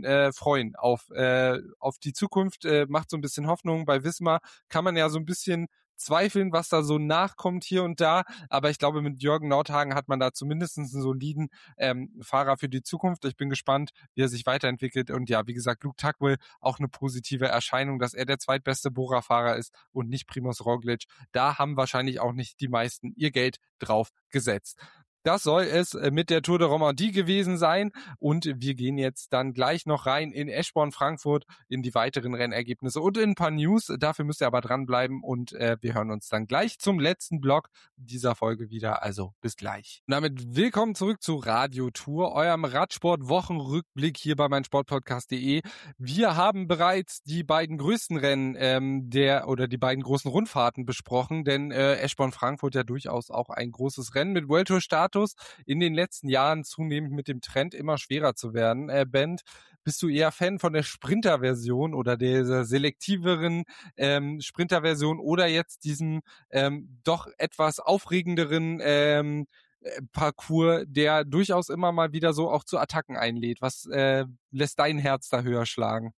Speaker 2: äh, freuen auf äh, auf die Zukunft, äh, macht so ein bisschen Hoffnung. Bei Wismar kann man ja so ein bisschen zweifeln, was da so nachkommt hier und da, aber ich glaube, mit Jürgen Nordhagen hat man da zumindest einen soliden ähm, Fahrer für die Zukunft. Ich bin gespannt, wie er sich weiterentwickelt und ja, wie gesagt, Luke Tugwell auch eine positive Erscheinung, dass er der zweitbeste Bora-Fahrer ist und nicht Primož Roglič. Da haben wahrscheinlich auch nicht die meisten ihr Geld drauf gesetzt. Das soll es mit der Tour de Romandie gewesen sein und wir gehen jetzt dann gleich noch rein in Eschborn-Frankfurt in die weiteren Rennergebnisse und in ein paar News. Dafür müsst ihr aber dranbleiben und äh, wir hören uns dann gleich zum letzten Block dieser Folge wieder. Also bis gleich. Und damit willkommen zurück zu Radio Tour, eurem Radsport-Wochenrückblick hier bei meinsportpodcast punkt de. Wir haben bereits die beiden größten Rennen ähm, der oder die beiden großen Rundfahrten besprochen, denn äh, Eschborn-Frankfurt ja durchaus auch ein großes Rennen mit World Tour Status. In den letzten Jahren zunehmend mit dem Trend immer schwerer zu werden. Äh, Bent, bist du eher Fan von der Sprinter-Version oder der selektiveren ähm, Sprinter-Version oder jetzt diesen ähm, doch etwas aufregenderen ähm, Parcours, der durchaus immer mal wieder so auch zu Attacken einlädt? Was äh, lässt dein Herz da höher schlagen?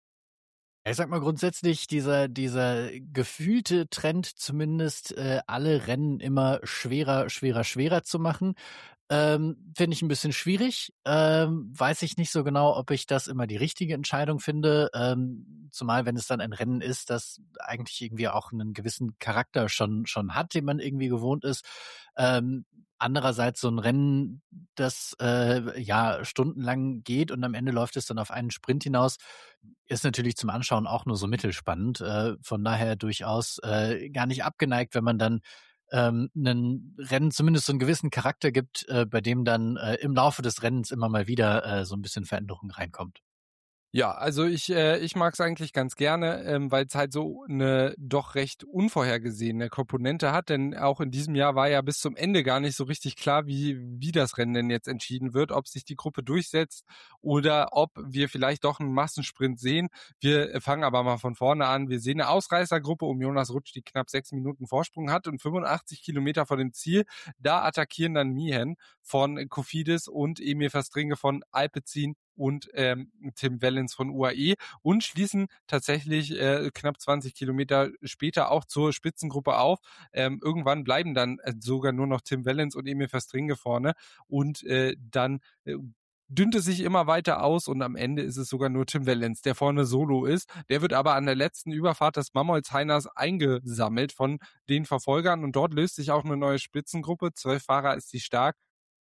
Speaker 3: Ich sag mal grundsätzlich, dieser dieser gefühlte Trend zumindest, äh, alle Rennen immer schwerer, schwerer, schwerer zu machen, ähm, finde ich ein bisschen schwierig. Ähm, weiß ich nicht so genau, ob ich das immer die richtige Entscheidung finde, ähm, zumal wenn es dann ein Rennen ist, das eigentlich irgendwie auch einen gewissen Charakter schon schon hat, den man irgendwie gewohnt ist. Ähm, andererseits so ein Rennen, das äh, ja stundenlang geht und am Ende läuft es dann auf einen Sprint hinaus, ist natürlich zum Anschauen auch nur so mittelspannend. Äh, von daher durchaus äh, gar nicht abgeneigt, wenn man dann ähm, einen Rennen zumindest so einen gewissen Charakter gibt, äh, bei dem dann äh, im Laufe des Rennens immer mal wieder äh, so ein bisschen Veränderung reinkommt.
Speaker 2: Ja, also ich äh, ich mag es eigentlich ganz gerne, ähm, weil es halt so eine doch recht unvorhergesehene Komponente hat, denn auch in diesem Jahr war ja bis zum Ende gar nicht so richtig klar, wie wie das Rennen denn jetzt entschieden wird, ob sich die Gruppe durchsetzt oder ob wir vielleicht doch einen Massensprint sehen. Wir fangen aber mal von vorne an. Wir sehen eine Ausreißergruppe um Jonas Rutsch, die knapp sechs Minuten Vorsprung hat und fünfundachtzig Kilometer vor dem Ziel. Da attackieren dann Mihen von Cofidis und Emil Verstringe von Alpecin und ähm, Tim Wellens von U A E und schließen tatsächlich äh, knapp zwanzig Kilometer später auch zur Spitzengruppe auf. Ähm, irgendwann bleiben dann äh, sogar nur noch Tim Wellens und Emil Verstringe vorne und äh, dann äh, dünnt es sich immer weiter aus und am Ende ist es sogar nur Tim Wellens, der vorne solo ist. Der wird aber an der letzten Überfahrt des Mamolzhainers eingesammelt von den Verfolgern und dort löst sich auch eine neue Spitzengruppe. Zwölf Fahrer ist sie stark.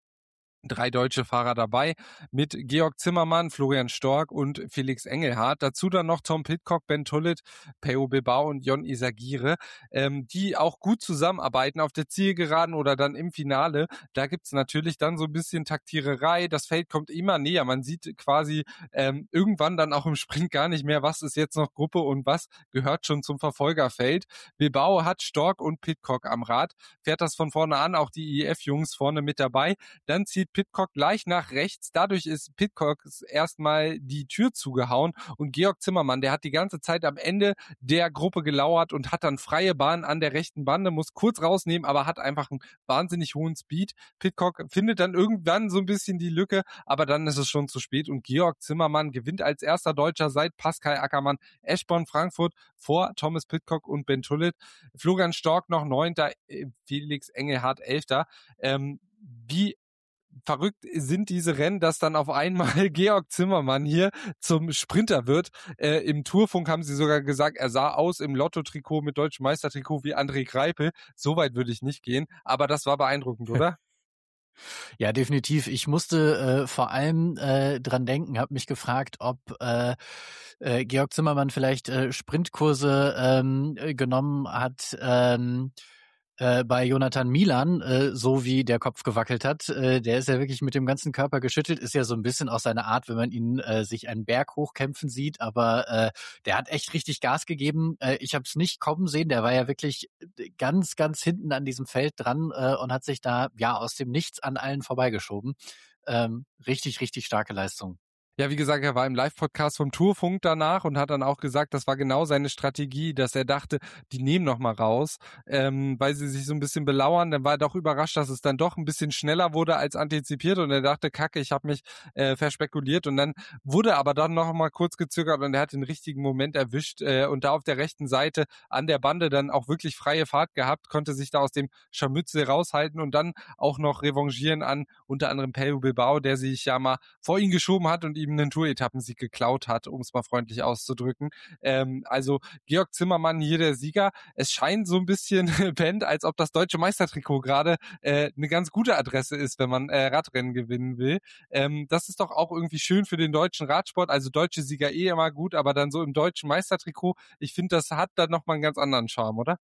Speaker 2: Drei deutsche Fahrer dabei mit Georg Zimmermann, Florian Stork und Felix Engelhardt. Dazu dann noch Tom Pidcock, Ben Tullett, Peyo Bilbao und Jon Izagirre, ähm, die auch gut zusammenarbeiten auf der Zielgeraden oder dann im Finale. Da gibt's natürlich dann so ein bisschen Taktiererei. Das Feld kommt immer näher. Man sieht quasi ähm, irgendwann dann auch im Sprint gar nicht mehr, was ist jetzt noch Gruppe und was gehört schon zum Verfolgerfeld. Bilbao hat Stork und Pidcock am Rad, fährt das von vorne an, auch die I E F-Jungs vorne mit dabei. Dann zieht Pidcock gleich nach rechts. Dadurch ist Pidcock erstmal die Tür zugehauen und Georg Zimmermann, der hat die ganze Zeit am Ende der Gruppe gelauert und hat dann freie Bahn an der rechten Bande, muss kurz rausnehmen, aber hat einfach einen wahnsinnig hohen Speed. Pidcock findet dann irgendwann so ein bisschen die Lücke, aber dann ist es schon zu spät und Georg Zimmermann gewinnt als erster Deutscher seit Pascal Ackermann Eschborn-Frankfurt vor Thomas Pidcock und Ben Tullett. Florian Stork noch Neunter, Felix Engelhardt Elfter. Ähm, wie verrückt sind diese Rennen, dass dann auf einmal Georg Zimmermann hier zum Sprinter wird. Äh, im Tourfunk haben sie sogar gesagt, er sah aus im Lotto-Trikot mit deutschem Meistertrikot wie André Greipel. So weit würde ich nicht gehen, aber das war beeindruckend, oder?
Speaker 3: Ja, definitiv. Ich musste äh, vor allem äh, dran denken, habe mich gefragt, ob äh, äh, Georg Zimmermann vielleicht äh, Sprintkurse ähm, genommen hat, ähm, Äh, bei Jonathan Milan, äh, so wie der Kopf gewackelt hat. Äh, der ist ja wirklich mit dem ganzen Körper geschüttelt, ist ja so ein bisschen auch seine Art, wenn man ihn äh, sich einen Berg hochkämpfen sieht, aber äh, der hat echt richtig Gas gegeben. Äh, ich habe es nicht kommen sehen, der war ja wirklich ganz, ganz hinten an diesem Feld dran äh, und hat sich da ja aus dem Nichts an allen vorbeigeschoben. Ähm, richtig, richtig starke Leistung.
Speaker 2: Ja, wie gesagt, er war im Live-Podcast vom Tourfunk danach und hat dann auch gesagt, das war genau seine Strategie, dass er dachte, die nehmen noch mal raus, ähm, weil sie sich so ein bisschen belauern. Dann war er doch überrascht, dass es dann doch ein bisschen schneller wurde als antizipiert und er dachte, kacke, ich habe mich äh, verspekuliert und dann wurde aber dann noch mal kurz gezögert und er hat den richtigen Moment erwischt äh, und da auf der rechten Seite an der Bande dann auch wirklich freie Fahrt gehabt, konnte sich da aus dem Scharmützel raushalten und dann auch noch revanchieren an unter anderem Pello Bilbao, der sich ja mal vor ihn geschoben hat und ihm einen Tour-Etappensieg geklaut hat, um es mal freundlich auszudrücken. Ähm, also Georg Zimmermann hier der Sieger. Es scheint so ein bisschen, Bent, als ob das deutsche Meistertrikot gerade äh, eine ganz gute Adresse ist, wenn man äh, Radrennen gewinnen will. Ähm, das ist doch auch irgendwie schön für den deutschen Radsport. Also deutsche Sieger eh immer gut, aber dann so im deutschen Meistertrikot, ich finde, das hat dann nochmal einen ganz anderen Charme, oder?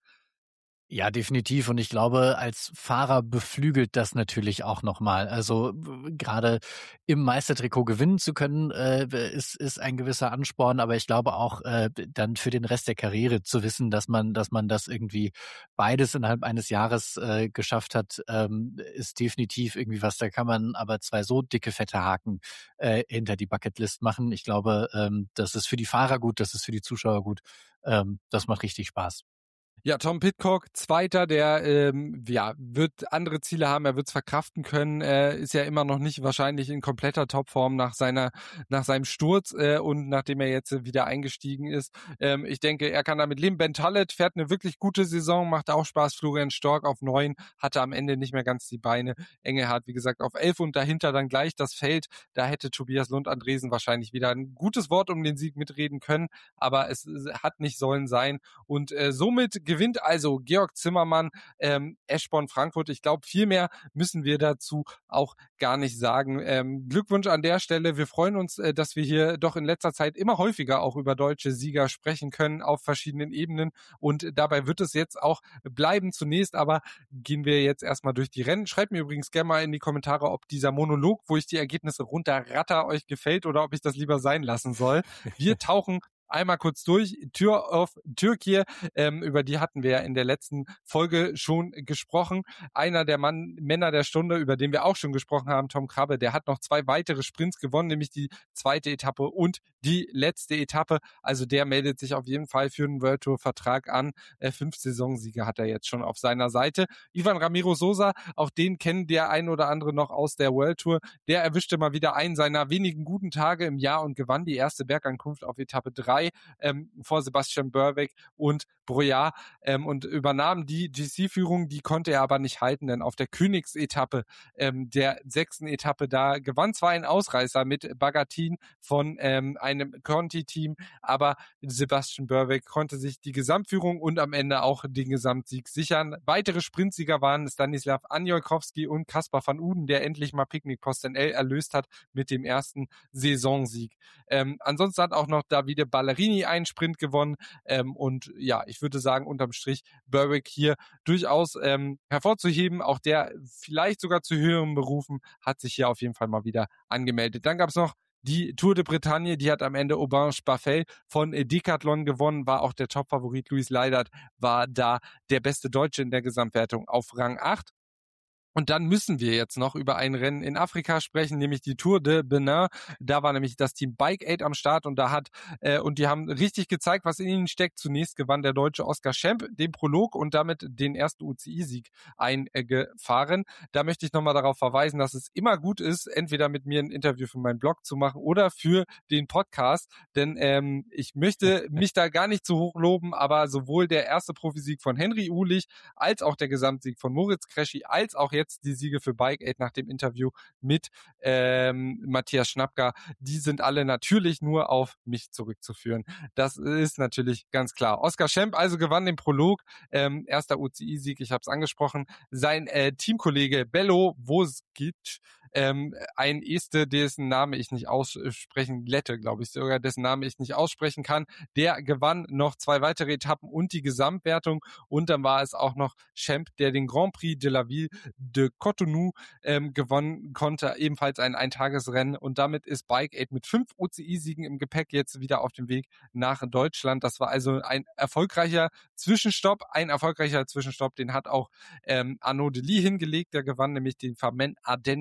Speaker 3: Ja, definitiv. Und ich glaube, als Fahrer beflügelt das natürlich auch nochmal. Also gerade im Meistertrikot gewinnen zu können, äh, ist, ist ein gewisser Ansporn. Aber ich glaube auch äh, dann für den Rest der Karriere zu wissen, dass man, dass man das irgendwie beides innerhalb eines Jahres äh, geschafft hat, ähm, ist definitiv irgendwie was. Da kann man aber zwei so dicke, fette Haken äh, hinter die Bucketlist machen. Ich glaube, ähm, das ist für die Fahrer gut, das ist für die Zuschauer gut. Ähm, das macht richtig Spaß.
Speaker 2: Ja, Tom Pidcock, Zweiter, der ähm, ja wird andere Ziele haben, er wird es verkraften können, äh, ist ja immer noch nicht wahrscheinlich in kompletter Topform nach seiner nach seinem Sturz äh, und nachdem er jetzt wieder eingestiegen ist. Ähm, ich denke, er kann damit leben. Ben Tallet fährt eine wirklich gute Saison, macht auch Spaß. Florian Stork auf neun, hatte am Ende nicht mehr ganz die Beine. Engelhardt, wie gesagt, auf elf und dahinter dann gleich das Feld. Da hätte Tobias Lund-Andresen wahrscheinlich wieder ein gutes Wort um den Sieg mitreden können, aber es hat nicht sollen sein und äh, somit gewinnt also Georg Zimmermann, ähm, Eschborn Frankfurt. Ich glaube, viel mehr müssen wir dazu auch gar nicht sagen. Ähm, Glückwunsch an der Stelle. Wir freuen uns, äh, dass wir hier doch in letzter Zeit immer häufiger auch über deutsche Sieger sprechen können auf verschiedenen Ebenen. Und dabei wird es jetzt auch bleiben. Zunächst aber gehen wir jetzt erstmal durch die Rennen. Schreibt mir übrigens gerne mal in die Kommentare, ob dieser Monolog, wo ich die Ergebnisse runterratter, euch gefällt oder ob ich das lieber sein lassen soll. Wir tauchen einmal kurz durch. Tour of Türkei, ähm, über die hatten wir ja in der letzten Folge schon gesprochen. Einer der Mann, Männer der Stunde, über den wir auch schon gesprochen haben, Tom Krabbe, der hat noch zwei weitere Sprints gewonnen, nämlich die zweite Etappe und die letzte Etappe. Also der meldet sich auf jeden Fall für einen World Tour Vertrag an. Äh, fünf Saisonsiege hat er jetzt schon auf seiner Seite. Ivan Ramiro Sosa, auch den kennen der ein oder andere noch aus der World Tour. Der erwischte mal wieder einen seiner wenigen guten Tage im Jahr und gewann die erste Bergankunft auf Etappe drei. Ähm, vor Sebastian Berweg und Brouillard ähm, und übernahm die G C-Führung, die konnte er aber nicht halten, denn auf der Königsetappe ähm, der sechsten Etappe, da gewann zwar ein Ausreißer mit Bagatin von ähm, einem Conti-Team, aber Sebastian Berweg konnte sich die Gesamtführung und am Ende auch den Gesamtsieg sichern. Weitere Sprintsieger waren Stanislav Anjolkowski und Kaspar van Uden, der endlich mal Picnic Postenel erlöst hat mit dem ersten Saisonsieg. Ähm, ansonsten hat auch noch Davide Ballerini einen Sprint gewonnen ähm, und ja, ich würde sagen, unterm Strich Berwick hier durchaus ähm, hervorzuheben. Auch der vielleicht sogar zu höheren Berufen hat sich hier auf jeden Fall mal wieder angemeldet. Dann gab es noch die Tour de Bretagne, die hat am Ende Aubin Spaffel von Decathlon gewonnen, war auch der Topfavorit. Luis Leidert war da der beste Deutsche in der Gesamtwertung auf Rang acht. Und dann müssen wir jetzt noch über ein Rennen in Afrika sprechen, nämlich die Tour de Benin. Da war nämlich das Team Bike Aid am Start und da hat äh, und die haben richtig gezeigt, was in ihnen steckt. Zunächst gewann der Deutsche Oskar Schemp den Prolog und damit den ersten U C I-Sieg eingefahren. Da möchte ich nochmal darauf verweisen, dass es immer gut ist, entweder mit mir ein Interview für meinen Blog zu machen oder für den Podcast, denn ähm, ich möchte mich da gar nicht zu hoch loben, aber sowohl der erste Profisieg von Henry Uhlich als auch der Gesamtsieg von Moritz Kreschi als auch jetzt die Siege für Bike Aid nach dem Interview mit ähm, Matthias Schnapka, die sind alle natürlich nur auf mich zurückzuführen. Das ist natürlich ganz klar. Oskar Schemp also gewann den Prolog, ähm, erster U C I-Sieg, ich habe es angesprochen. Sein äh, Teamkollege Bello Vosgic, ähm, ein Este, dessen Name ich nicht aussprechen, Lette, glaube ich sogar, dessen Name ich nicht aussprechen kann, der gewann noch zwei weitere Etappen und die Gesamtwertung und dann war es auch noch Schemp, der den Grand Prix de la Ville de Cotonou ähm, gewonnen konnte, ebenfalls ein Eintagesrennen und damit ist Bike Aid mit fünf U C I-Siegen im Gepäck jetzt wieder auf dem Weg nach Deutschland. Das war also ein erfolgreicher Zwischenstopp, ein erfolgreicher Zwischenstopp, den hat auch ähm, Arnaud Delis hingelegt, der gewann nämlich den Farmen Ardennes Classic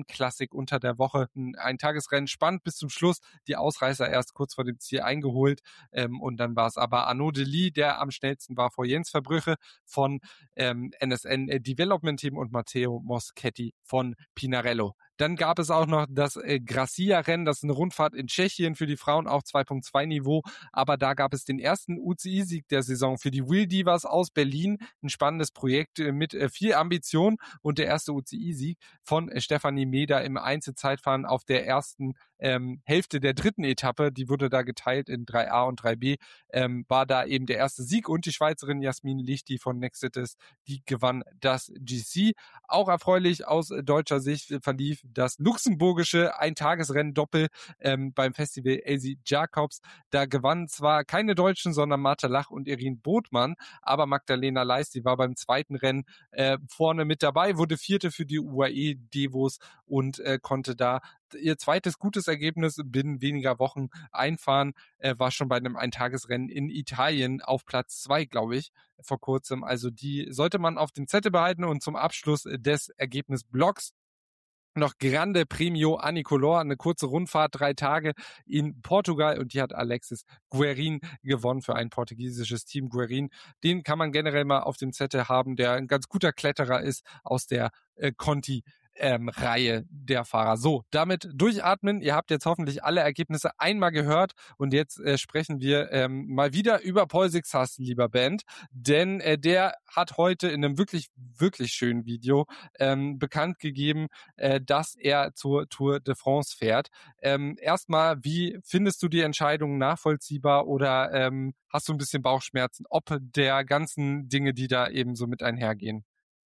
Speaker 2: fertig unter der Woche. Ein Eintagesrennen, spannend bis zum Schluss. Die Ausreißer erst kurz vor dem Ziel eingeholt. Ähm, und dann war es aber Arnaud Delis, der am schnellsten war vor Jens Verbrüche von ähm, N S N Development Team und Matteo Moschetti von Pinarello. Dann gab es auch noch das äh, Gracia-Rennen, das ist eine Rundfahrt in Tschechien für die Frauen, auch zwei Punkt zwei Niveau, aber da gab es den ersten U C I-Sieg der Saison für die Wheel Divas aus Berlin, ein spannendes Projekt äh, mit äh, viel Ambition und der erste U C I-Sieg von äh, Stefanie Meder im Einzelzeitfahren auf der ersten ähm, Hälfte der dritten Etappe, die wurde da geteilt in drei A und drei B, ähm, war da eben der erste Sieg und die Schweizerin Jasmin Lichty von Nexitis, die gewann das G C. Auch erfreulich aus äh, deutscher Sicht verlief das luxemburgische Eintagesrennen-Doppel ähm, beim Festival A C Jacobs. Da gewannen zwar keine Deutschen, sondern Martha Lach und Irin Botmann, aber Magdalena Leis, die war beim zweiten Rennen äh, vorne mit dabei, wurde Vierte für die U A E-Devos und äh, konnte da ihr zweites gutes Ergebnis binnen weniger Wochen einfahren, äh, war schon bei einem Eintagesrennen in Italien auf Platz zwei, glaube ich, vor kurzem. Also die sollte man auf dem Zettel behalten und zum Abschluss des Ergebnisblocks noch Grande Premio Anicolor, eine kurze Rundfahrt, drei Tage in Portugal und die hat Alexis Guerin gewonnen für ein portugiesisches Team. Guerin, den kann man generell mal auf dem Zettel haben, der ein ganz guter Kletterer ist aus der äh, Conti Ähm, Reihe der Fahrer. So, damit durchatmen. Ihr habt jetzt hoffentlich alle Ergebnisse einmal gehört und jetzt äh, sprechen wir ähm, mal wieder über Paul Sixas, lieber Band, denn äh, der hat heute in einem wirklich, wirklich schönen Video ähm, bekannt gegeben, äh, dass er zur Tour de France fährt. Ähm, erstmal, wie findest du die Entscheidung nachvollziehbar oder ähm, hast du ein bisschen Bauchschmerzen ob der ganzen Dinge, die da eben so mit einhergehen?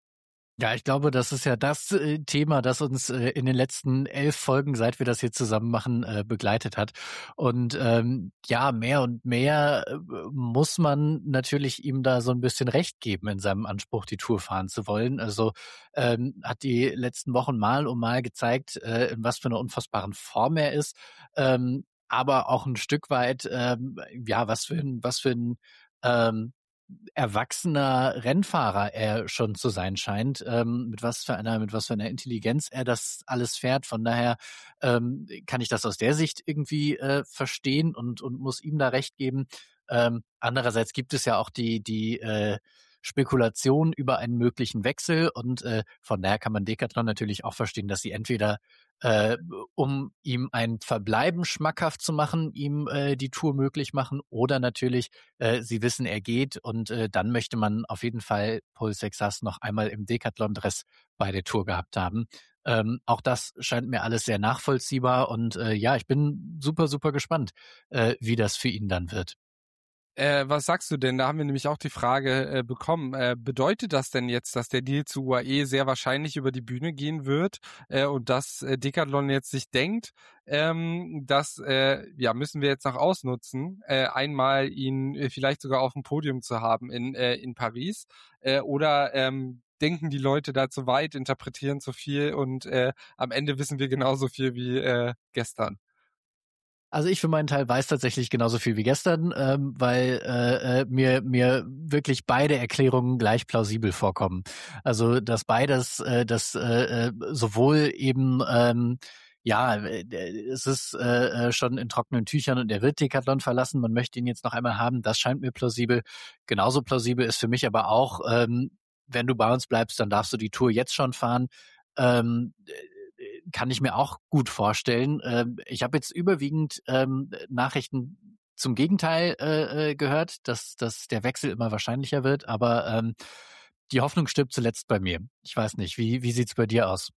Speaker 3: Ja, ich glaube, das ist ja das äh, Thema, das uns äh, in den letzten elf Folgen, seit wir das hier zusammen machen, äh, begleitet hat. Und ähm, ja, mehr und mehr äh, muss man natürlich ihm da so ein bisschen Recht geben in seinem Anspruch, die Tour fahren zu wollen. Also ähm, hat die letzten Wochen mal um mal gezeigt, äh, in was für einer unfassbaren Form er ist. Ähm, aber auch ein Stück weit, ähm, ja, was für ein, was für ein ähm, erwachsener Rennfahrer er schon zu sein scheint, ähm, mit was für einer, mit was für einer Intelligenz er das alles fährt. Von daher ähm, kann ich das aus der Sicht irgendwie äh, verstehen und und muss ihm da recht geben. Ähm, andererseits gibt es ja auch die die äh, Spekulation über einen möglichen Wechsel und äh, von daher kann man Decathlon natürlich auch verstehen, dass sie entweder äh, um ihm ein Verbleiben schmackhaft zu machen, ihm äh, die Tour möglich machen oder natürlich äh, sie wissen, er geht und äh, dann möchte man auf jeden Fall Paul Sixas noch einmal im Decathlon-Dress bei der Tour gehabt haben. Ähm, auch das scheint mir alles sehr nachvollziehbar und äh, ja, ich bin super, super gespannt, äh, wie das für ihn dann wird.
Speaker 2: Äh, was sagst du denn? Da haben wir nämlich auch die Frage äh, bekommen. Äh, bedeutet das denn jetzt, dass der Deal zu U A E sehr wahrscheinlich über die Bühne gehen wird äh, und dass äh, Decathlon jetzt sich denkt, ähm, dass äh, ja müssen wir jetzt noch ausnutzen, äh, einmal ihn äh, vielleicht sogar auf dem Podium zu haben in äh, in Paris äh, oder ähm, denken die Leute da zu weit, interpretieren zu viel und äh, am Ende wissen wir genauso viel wie äh, gestern.
Speaker 3: Also ich für meinen Teil weiß tatsächlich genauso viel wie gestern, ähm, weil äh, äh, mir mir wirklich beide Erklärungen gleich plausibel vorkommen. Also dass beides, äh, dass äh, sowohl eben ähm, ja, es ist äh, schon in trockenen Tüchern und er wird Decathlon verlassen. Man möchte ihn jetzt noch einmal haben. Das scheint mir plausibel. Genauso plausibel ist für mich aber auch, ähm, wenn du bei uns bleibst, dann darfst du die Tour jetzt schon fahren. Ähm, kann ich mir auch gut vorstellen. Ähm, ich habe jetzt überwiegend ähm, Nachrichten zum Gegenteil äh, gehört, dass, dass der Wechsel immer wahrscheinlicher wird, aber ähm, die Hoffnung stirbt zuletzt bei mir. Ich weiß nicht, wie, wie sieht's bei dir aus?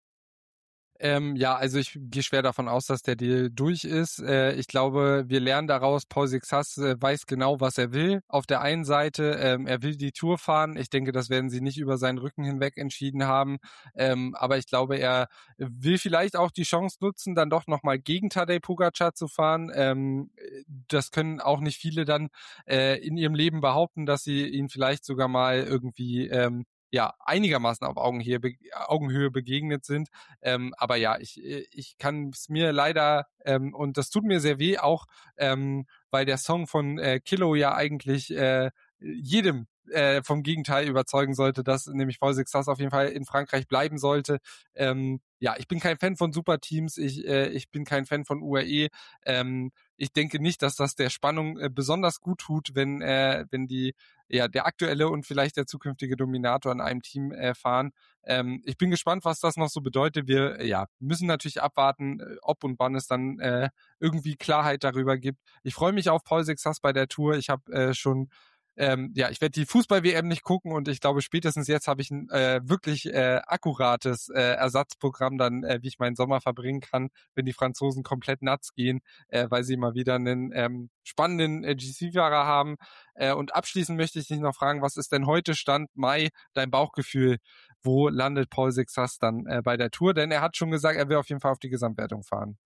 Speaker 2: Ähm, ja, also ich gehe schwer davon aus, dass der Deal durch ist. Äh, ich glaube, wir lernen daraus, Paul Sixas äh, weiß genau, was er will. Auf der einen Seite, ähm, er will die Tour fahren. Ich denke, das werden sie nicht über seinen Rücken hinweg entschieden haben. Ähm, aber ich glaube, er will vielleicht auch die Chance nutzen, dann doch nochmal gegen Tadej Pogačar zu fahren. Ähm, das können auch nicht viele dann äh, in ihrem Leben behaupten, dass sie ihn vielleicht sogar mal irgendwie ähm, ja, einigermaßen auf Augenhöhe, Augenhöhe begegnet sind. Ähm, aber ja, ich, ich kann es mir leider, ähm, und das tut mir sehr weh, auch ähm, weil der Song von äh, Kilo ja eigentlich äh, jedem äh, vom Gegenteil überzeugen sollte, dass nämlich Paul Sixas auf jeden Fall in Frankreich bleiben sollte. Ähm, ja, ich bin kein Fan von Superteams, ich äh, ich bin kein Fan von U A E. Ähm, ich denke nicht, dass das der Spannung äh, besonders gut tut, wenn äh, wenn die ja der aktuelle und vielleicht der zukünftige Dominator in einem Team äh, fahren. Ähm, ich bin gespannt, was das noch so bedeutet. Wir äh, ja müssen natürlich abwarten, äh, ob und wann es dann äh, irgendwie Klarheit darüber gibt. Ich freue mich auf Paul Sixas bei der Tour. Ich habe äh, schon Ähm, ja, ich werde die Fußball-W M nicht gucken und ich glaube, spätestens jetzt habe ich ein äh, wirklich äh, akkurates äh, Ersatzprogramm dann, äh, wie ich meinen Sommer verbringen kann, wenn die Franzosen komplett nuts gehen, äh, weil sie mal wieder einen ähm, spannenden äh, G C-Fahrer haben. Äh, und abschließend möchte ich dich noch fragen, was ist denn heute Stand Mai dein Bauchgefühl? Wo landet Paul Sixas dann äh, bei der Tour? Denn er hat schon gesagt, er will auf jeden Fall auf die Gesamtwertung fahren.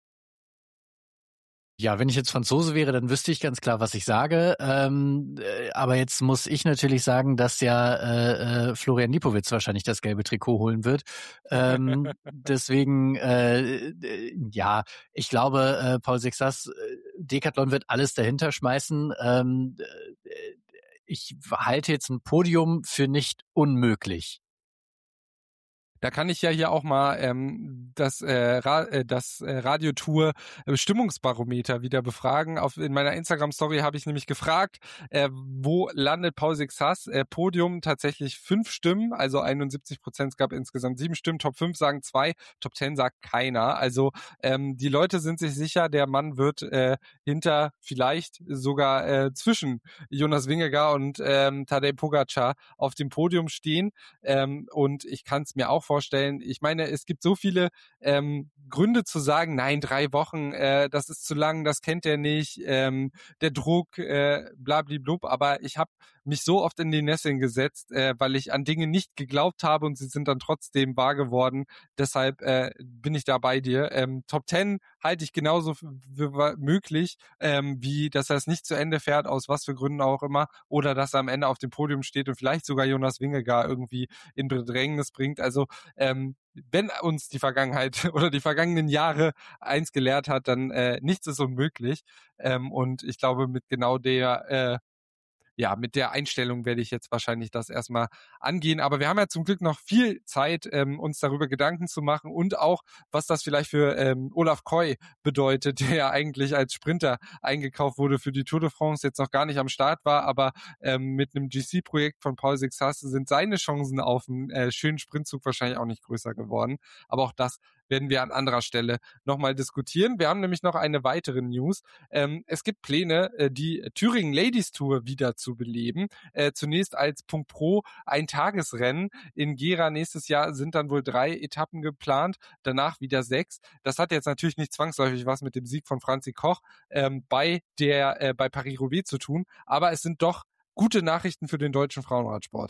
Speaker 3: Ja, wenn ich jetzt Franzose wäre, dann wüsste ich ganz klar, was ich sage. Ähm, äh, aber jetzt muss ich natürlich sagen, dass ja äh, äh, Florian Lipowitz wahrscheinlich das gelbe Trikot holen wird. Ähm, deswegen, äh, äh, ja, ich glaube, äh, Paul Sixas, äh, Decathlon wird alles dahinter schmeißen. Ähm, äh, ich halte jetzt ein Podium für nicht unmöglich.
Speaker 2: Da kann ich ja hier auch mal ähm, das, äh, Ra- äh, das äh, Radiotour äh, Stimmungsbarometer wieder befragen. Auf, in meiner Instagram-Story habe ich nämlich gefragt, äh, wo landet Paul Sixas? Äh, Podium tatsächlich fünf Stimmen, also einundsiebzig Prozent, es gab insgesamt sieben Stimmen. Top fünf sagen zwei, Top zehn sagt keiner. Also ähm, die Leute sind sich sicher, der Mann wird äh, hinter, vielleicht sogar äh, zwischen Jonas Vingegaard und ähm, Tadej Pogačar auf dem Podium stehen. Ähm, und ich kann es mir auch vorstellen. Ich meine, es gibt so viele ähm, Gründe zu sagen, nein, drei Wochen, äh, das ist zu lang, das kennt er nicht, ähm, der Druck, äh, blablablub. Aber ich habe mich so oft in die Nesseln gesetzt, äh, weil ich an Dinge nicht geglaubt habe und sie sind dann trotzdem wahr geworden. Deshalb äh, bin ich da bei dir. Ähm, Top zehn halte ich genauso für, für möglich, ähm, wie dass er es nicht zu Ende fährt, aus was für Gründen auch immer, oder dass er am Ende auf dem Podium steht und vielleicht sogar Jonas Vingegaard irgendwie in Bedrängnis bringt. Also ähm, wenn uns die Vergangenheit oder die vergangenen Jahre eins gelehrt hat, dann äh, nichts ist unmöglich. Ähm, und ich glaube, mit genau der äh, ja, mit der Einstellung werde ich jetzt wahrscheinlich das erstmal angehen. Aber wir haben ja zum Glück noch viel Zeit, ähm, uns darüber Gedanken zu machen und auch, was das vielleicht für ähm, Olaf Koy bedeutet, der ja eigentlich als Sprinter eingekauft wurde für die Tour de France, jetzt noch gar nicht am Start war, aber ähm, mit einem G C-Projekt von Paul Sixas sind seine Chancen auf einen äh, schönen Sprintzug wahrscheinlich auch nicht größer geworden. Aber auch das werden wir an anderer Stelle nochmal diskutieren. Wir haben nämlich noch eine weitere News. Ähm, es gibt Pläne, äh, die Thüringen Ladies Tour wieder zu beleben. Äh, zunächst als Punkt Pro ein Tagesrennen. In Gera nächstes Jahr sind dann wohl drei Etappen geplant, danach wieder sechs. Das hat jetzt natürlich nicht zwangsläufig was mit dem Sieg von Franzi Koch ähm, bei der äh, bei Paris-Roubaix zu tun, aber es sind doch gute Nachrichten für den deutschen Frauenradsport.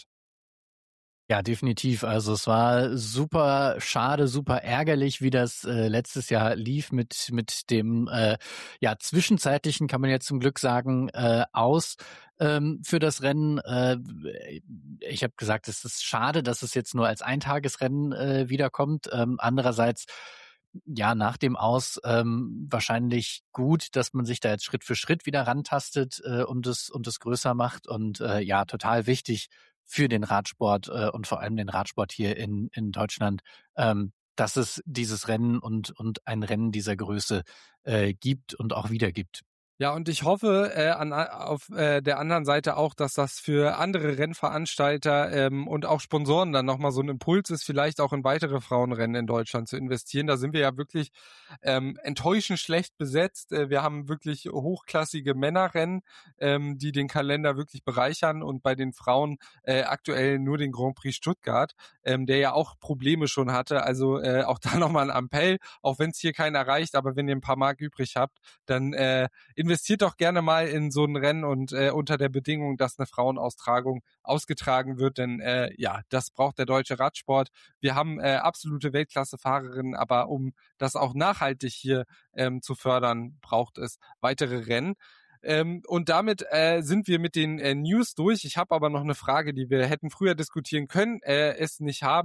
Speaker 3: Ja, definitiv. Also es war super schade, super ärgerlich, wie das äh, letztes Jahr lief mit mit dem äh, ja zwischenzeitlichen, kann man jetzt zum Glück sagen, äh, aus ähm, für das Rennen. Äh, ich habe gesagt, es ist schade, dass es jetzt nur als Eintagesrennen äh, wiederkommt. Ähm, andererseits ja, nach dem Aus ähm, wahrscheinlich gut, dass man sich da jetzt Schritt für Schritt wieder rantastet äh, und es und es größer macht und äh, ja, total wichtig für den Radsport äh, und vor allem den Radsport hier in in Deutschland, ähm, dass es dieses Rennen und und ein Rennen dieser Größe äh, gibt und auch wieder gibt.
Speaker 2: Ja, und ich hoffe äh, an, auf äh, der anderen Seite auch, dass das für andere Rennveranstalter ähm, und auch Sponsoren dann nochmal so ein Impuls ist, vielleicht auch in weitere Frauenrennen in Deutschland zu investieren. Da sind wir ja wirklich ähm, enttäuschend schlecht besetzt. Äh, wir haben wirklich hochklassige Männerrennen, ähm, die den Kalender wirklich bereichern und bei den Frauen äh, aktuell nur den Grand Prix Stuttgart, ähm, der ja auch Probleme schon hatte. Also äh, auch da nochmal ein Appell, auch wenn es hier keiner erreicht, aber wenn ihr ein paar Mark übrig habt, dann äh, investiert doch gerne mal in so ein Rennen und äh, unter der Bedingung, dass eine Frauenaustragung ausgetragen wird, denn äh, ja, das braucht der deutsche Radsport. Wir haben äh, absolute Weltklasse-Fahrerinnen, aber um das auch nachhaltig hier ähm, zu fördern, braucht es weitere Rennen. Ähm, und damit äh, sind wir mit den äh, News durch. Ich habe aber noch eine Frage, die wir hätten früher diskutieren können, äh, es nicht haben.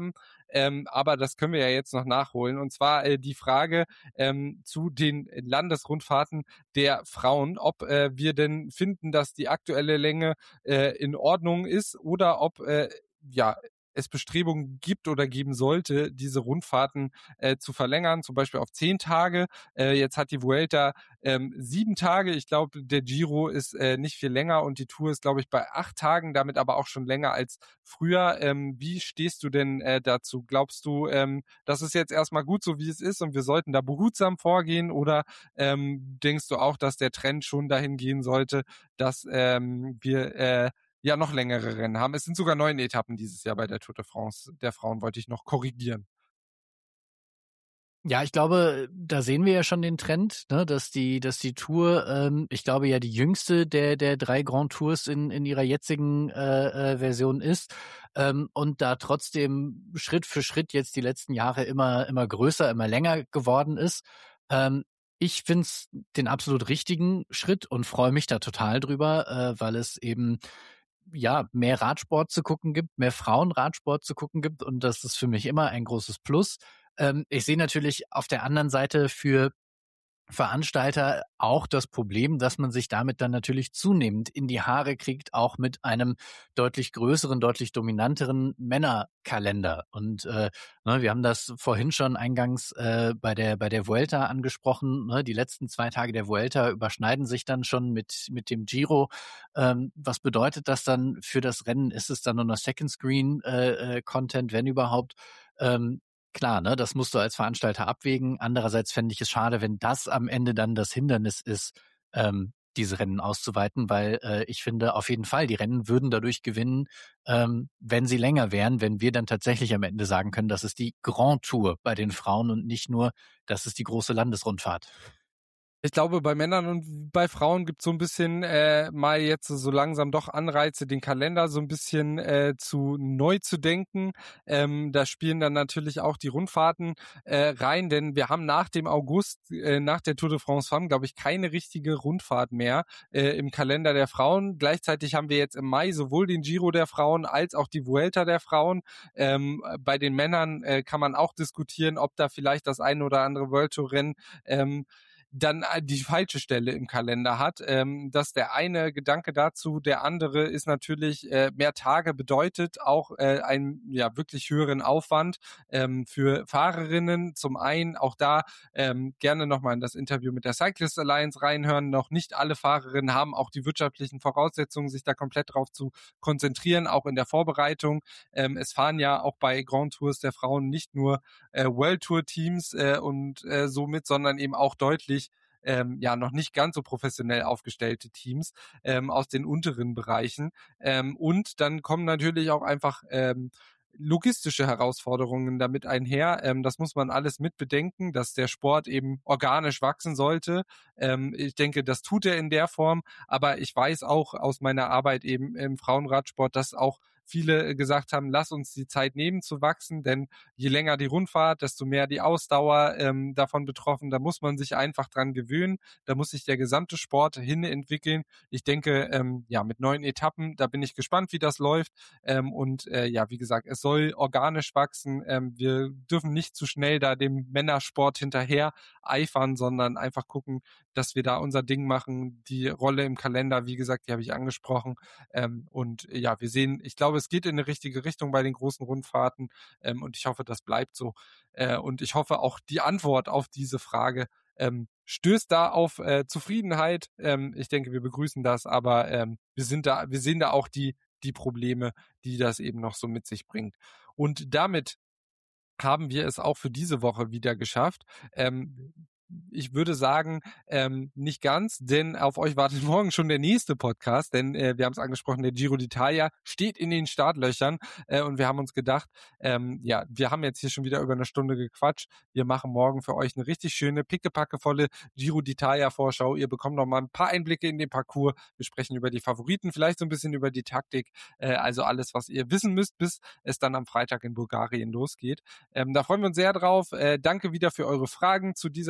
Speaker 2: ähm, aber das können wir ja jetzt noch nachholen. Und zwar äh, die Frage ähm, zu den Landesrundfahrten der Frauen, ob äh, wir denn finden, dass die aktuelle Länge äh, in Ordnung ist oder ob äh, ja es Bestrebungen gibt oder geben sollte, diese Rundfahrten äh, zu verlängern, zum Beispiel auf zehn Tage. Äh, jetzt hat die Vuelta ähm, sieben Tage. Ich glaube, der Giro ist äh, nicht viel länger und die Tour ist, glaube ich, bei acht Tagen, damit aber auch schon länger als früher. Ähm, wie stehst du denn äh, dazu? Glaubst du, ähm, das ist jetzt erstmal gut, so wie es ist und wir sollten da behutsam vorgehen, oder ähm, denkst du auch, dass der Trend schon dahin gehen sollte, dass ähm, wir äh, ja noch längere Rennen haben? Es sind sogar neun Etappen dieses Jahr bei der Tour de France der Frauen, wollte ich noch korrigieren.
Speaker 3: Ja, ich glaube, da sehen wir ja schon den Trend, ne, dass die, dass die Tour, ähm, ich glaube ja die jüngste der der drei Grand Tours in in ihrer jetzigen äh, äh, Version ist, ähm, und da trotzdem Schritt für Schritt jetzt die letzten Jahre immer immer größer, immer länger geworden ist. Ähm, ich find's den absolut richtigen Schritt und freue mich da total drüber, äh, weil es eben ja mehr Radsport zu gucken gibt, mehr Frauenradsport zu gucken gibt, und das ist für mich immer ein großes Plus. Ähm, ich sehe natürlich auf der anderen Seite für Veranstalter auch das Problem, dass man sich damit dann natürlich zunehmend in die Haare kriegt, auch mit einem deutlich größeren, deutlich dominanteren Männerkalender. Und äh, ne, wir haben das vorhin schon eingangs äh, bei der bei der Vuelta angesprochen. Ne, die letzten zwei Tage der Vuelta überschneiden sich dann schon mit mit dem Giro. Ähm, was bedeutet das dann für das Rennen? Ist es dann nur noch Second Screen äh, äh, Content, wenn überhaupt? Ähm, Klar, ne, das musst du als Veranstalter abwägen. Andererseits fände ich es schade, wenn das am Ende dann das Hindernis ist, ähm, diese Rennen auszuweiten, weil äh, ich finde auf jeden Fall, die Rennen würden dadurch gewinnen, ähm, wenn sie länger wären, wenn wir dann tatsächlich am Ende sagen können, das ist die Grand Tour bei den Frauen und nicht nur, das ist die große Landesrundfahrt.
Speaker 2: Ich glaube, bei Männern und bei Frauen gibt es so ein bisschen äh, mal jetzt so langsam doch Anreize, den Kalender so ein bisschen äh, zu neu zu denken. Ähm, da spielen dann natürlich auch die Rundfahrten äh, rein, denn wir haben nach dem August, äh, nach der Tour de France Femme, glaube ich, keine richtige Rundfahrt mehr äh, im Kalender der Frauen. Gleichzeitig haben wir jetzt im Mai sowohl den Giro der Frauen als auch die Vuelta der Frauen. Ähm, bei den Männern äh, kann man auch diskutieren, ob da vielleicht das eine oder andere World Tour Rennen ähm, dann die falsche Stelle im Kalender hat. Ähm, das der eine Gedanke dazu. Der andere ist natürlich, äh, mehr Tage bedeutet auch äh, einen ja wirklich höheren Aufwand ähm, für Fahrerinnen. Zum einen auch da ähm, gerne nochmal in das Interview mit der Cyclist Alliance reinhören. Noch nicht alle Fahrerinnen haben auch die wirtschaftlichen Voraussetzungen, sich da komplett drauf zu konzentrieren, auch in der Vorbereitung. Ähm, es fahren ja auch bei Grand Tours der Frauen nicht nur äh, World Tour Teams äh, und äh, somit, sondern eben auch deutlich Ähm, ja noch nicht ganz so professionell aufgestellte Teams ähm, aus den unteren Bereichen. Ähm, und dann kommen natürlich auch einfach ähm, logistische Herausforderungen damit einher. Ähm, das muss man alles mit bedenken, dass der Sport eben organisch wachsen sollte. Ähm, ich denke, das tut er in der Form, aber ich weiß auch aus meiner Arbeit eben im Frauenradsport, dass auch viele gesagt haben, lass uns die Zeit nehmen zu wachsen, denn je länger die Rundfahrt, desto mehr die Ausdauer ähm, davon betroffen. Da muss man sich einfach dran gewöhnen. Da muss sich der gesamte Sport hin entwickeln. Ich denke, ähm, ja, mit neun Etappen, da bin ich gespannt, wie das läuft. Ähm, und äh, ja, wie gesagt, es soll organisch wachsen. Ähm, wir dürfen nicht zu schnell da dem Männersport hinterher eifern, sondern einfach gucken, dass wir da unser Ding machen. Die Rolle im Kalender, wie gesagt, die habe ich angesprochen. Ähm, und ja, wir sehen, ich glaube, es geht in eine richtige Richtung bei den großen Rundfahrten ähm, und ich hoffe, das bleibt so. Äh, und ich hoffe auch, die Antwort auf diese Frage ähm, stößt da auf äh, Zufriedenheit. Ähm, ich denke, wir begrüßen das, aber ähm, wir sind da, wir sehen da auch die die Probleme, die das eben noch so mit sich bringt. Und damit haben wir es auch für diese Woche wieder geschafft. Ähm, ich würde sagen, ähm, nicht ganz, denn auf euch wartet morgen schon der nächste Podcast, denn äh, wir haben es angesprochen, der Giro d'Italia steht in den Startlöchern äh, und wir haben uns gedacht, ähm, ja, wir haben jetzt hier schon wieder über eine Stunde gequatscht. Wir machen morgen für euch eine richtig schöne, pickepackevolle Giro d'Italia-Vorschau. Ihr bekommt noch mal ein paar Einblicke in den Parcours. Wir sprechen über die Favoriten, vielleicht so ein bisschen über die Taktik, äh, also alles, was ihr wissen müsst, bis es dann am Freitag in Bulgarien losgeht. Ähm, da freuen wir uns sehr drauf. Äh, danke wieder für eure Fragen zu dieser Podcast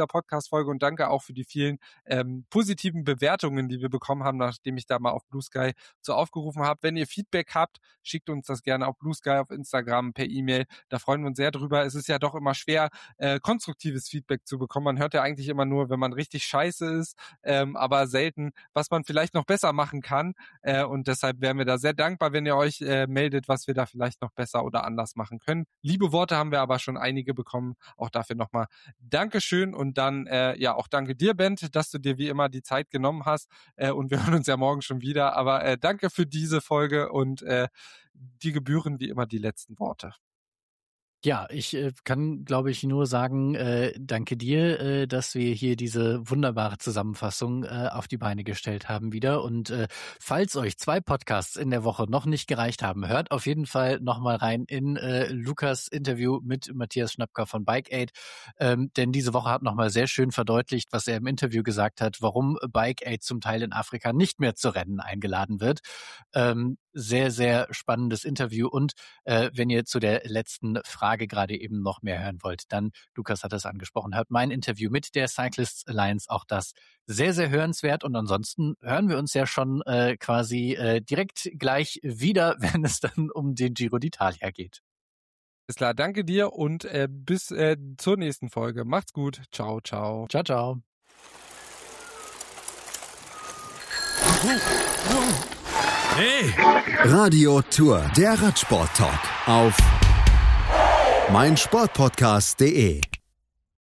Speaker 2: Podcast-Folge und danke auch für die vielen ähm, positiven Bewertungen, die wir bekommen haben, nachdem ich da mal auf Blue Sky so aufgerufen habe. Wenn ihr Feedback habt, schickt uns das gerne auf Blue Sky, auf Instagram, per E-Mail. Da freuen wir uns sehr drüber. Es ist ja doch immer schwer, äh, konstruktives Feedback zu bekommen. Man hört ja eigentlich immer nur, wenn man richtig scheiße ist, ähm, aber selten, was man vielleicht noch besser machen kann. Äh, und deshalb wären wir da sehr dankbar, wenn ihr euch äh, meldet, was wir da vielleicht noch besser oder anders machen können. Liebe Worte haben wir aber schon einige bekommen. Auch dafür nochmal Dankeschön und dann äh, ja auch danke dir, Bent, dass du dir wie immer die Zeit genommen hast äh, und wir hören uns ja morgen schon wieder. Aber äh, danke für diese Folge und äh, die gebühren wie immer die letzten Worte.
Speaker 3: Ja, ich äh, kann, glaube ich, nur sagen, äh, danke dir, äh, dass wir hier diese wunderbare Zusammenfassung äh, auf die Beine gestellt haben wieder. Und äh, falls euch zwei Podcasts in der Woche noch nicht gereicht haben, hört auf jeden Fall nochmal rein in äh, Lukas Interview mit Matthias Schnapker von Bike Aid. Ähm, denn diese Woche hat nochmal sehr schön verdeutlicht, was er im Interview gesagt hat, warum Bike Aid zum Teil in Afrika nicht mehr zu Rennen eingeladen wird. Ähm, sehr, sehr spannendes Interview. Und äh, wenn ihr zu der letzten Frage gerade eben noch mehr hören wollt, dann, Lukas hat es angesprochen, hört mein Interview mit der Cyclists Alliance, auch das sehr, sehr hörenswert. Und ansonsten hören wir uns ja schon äh, quasi äh, direkt gleich wieder, wenn es dann um den Giro d'Italia geht.
Speaker 2: Ist klar, danke dir und äh, bis äh, zur nächsten Folge. Macht's gut. Ciao, ciao.
Speaker 3: Ciao, ciao.
Speaker 1: Hey! Radio Tour, der Radsport-Talk auf meinsportpodcast punkt de.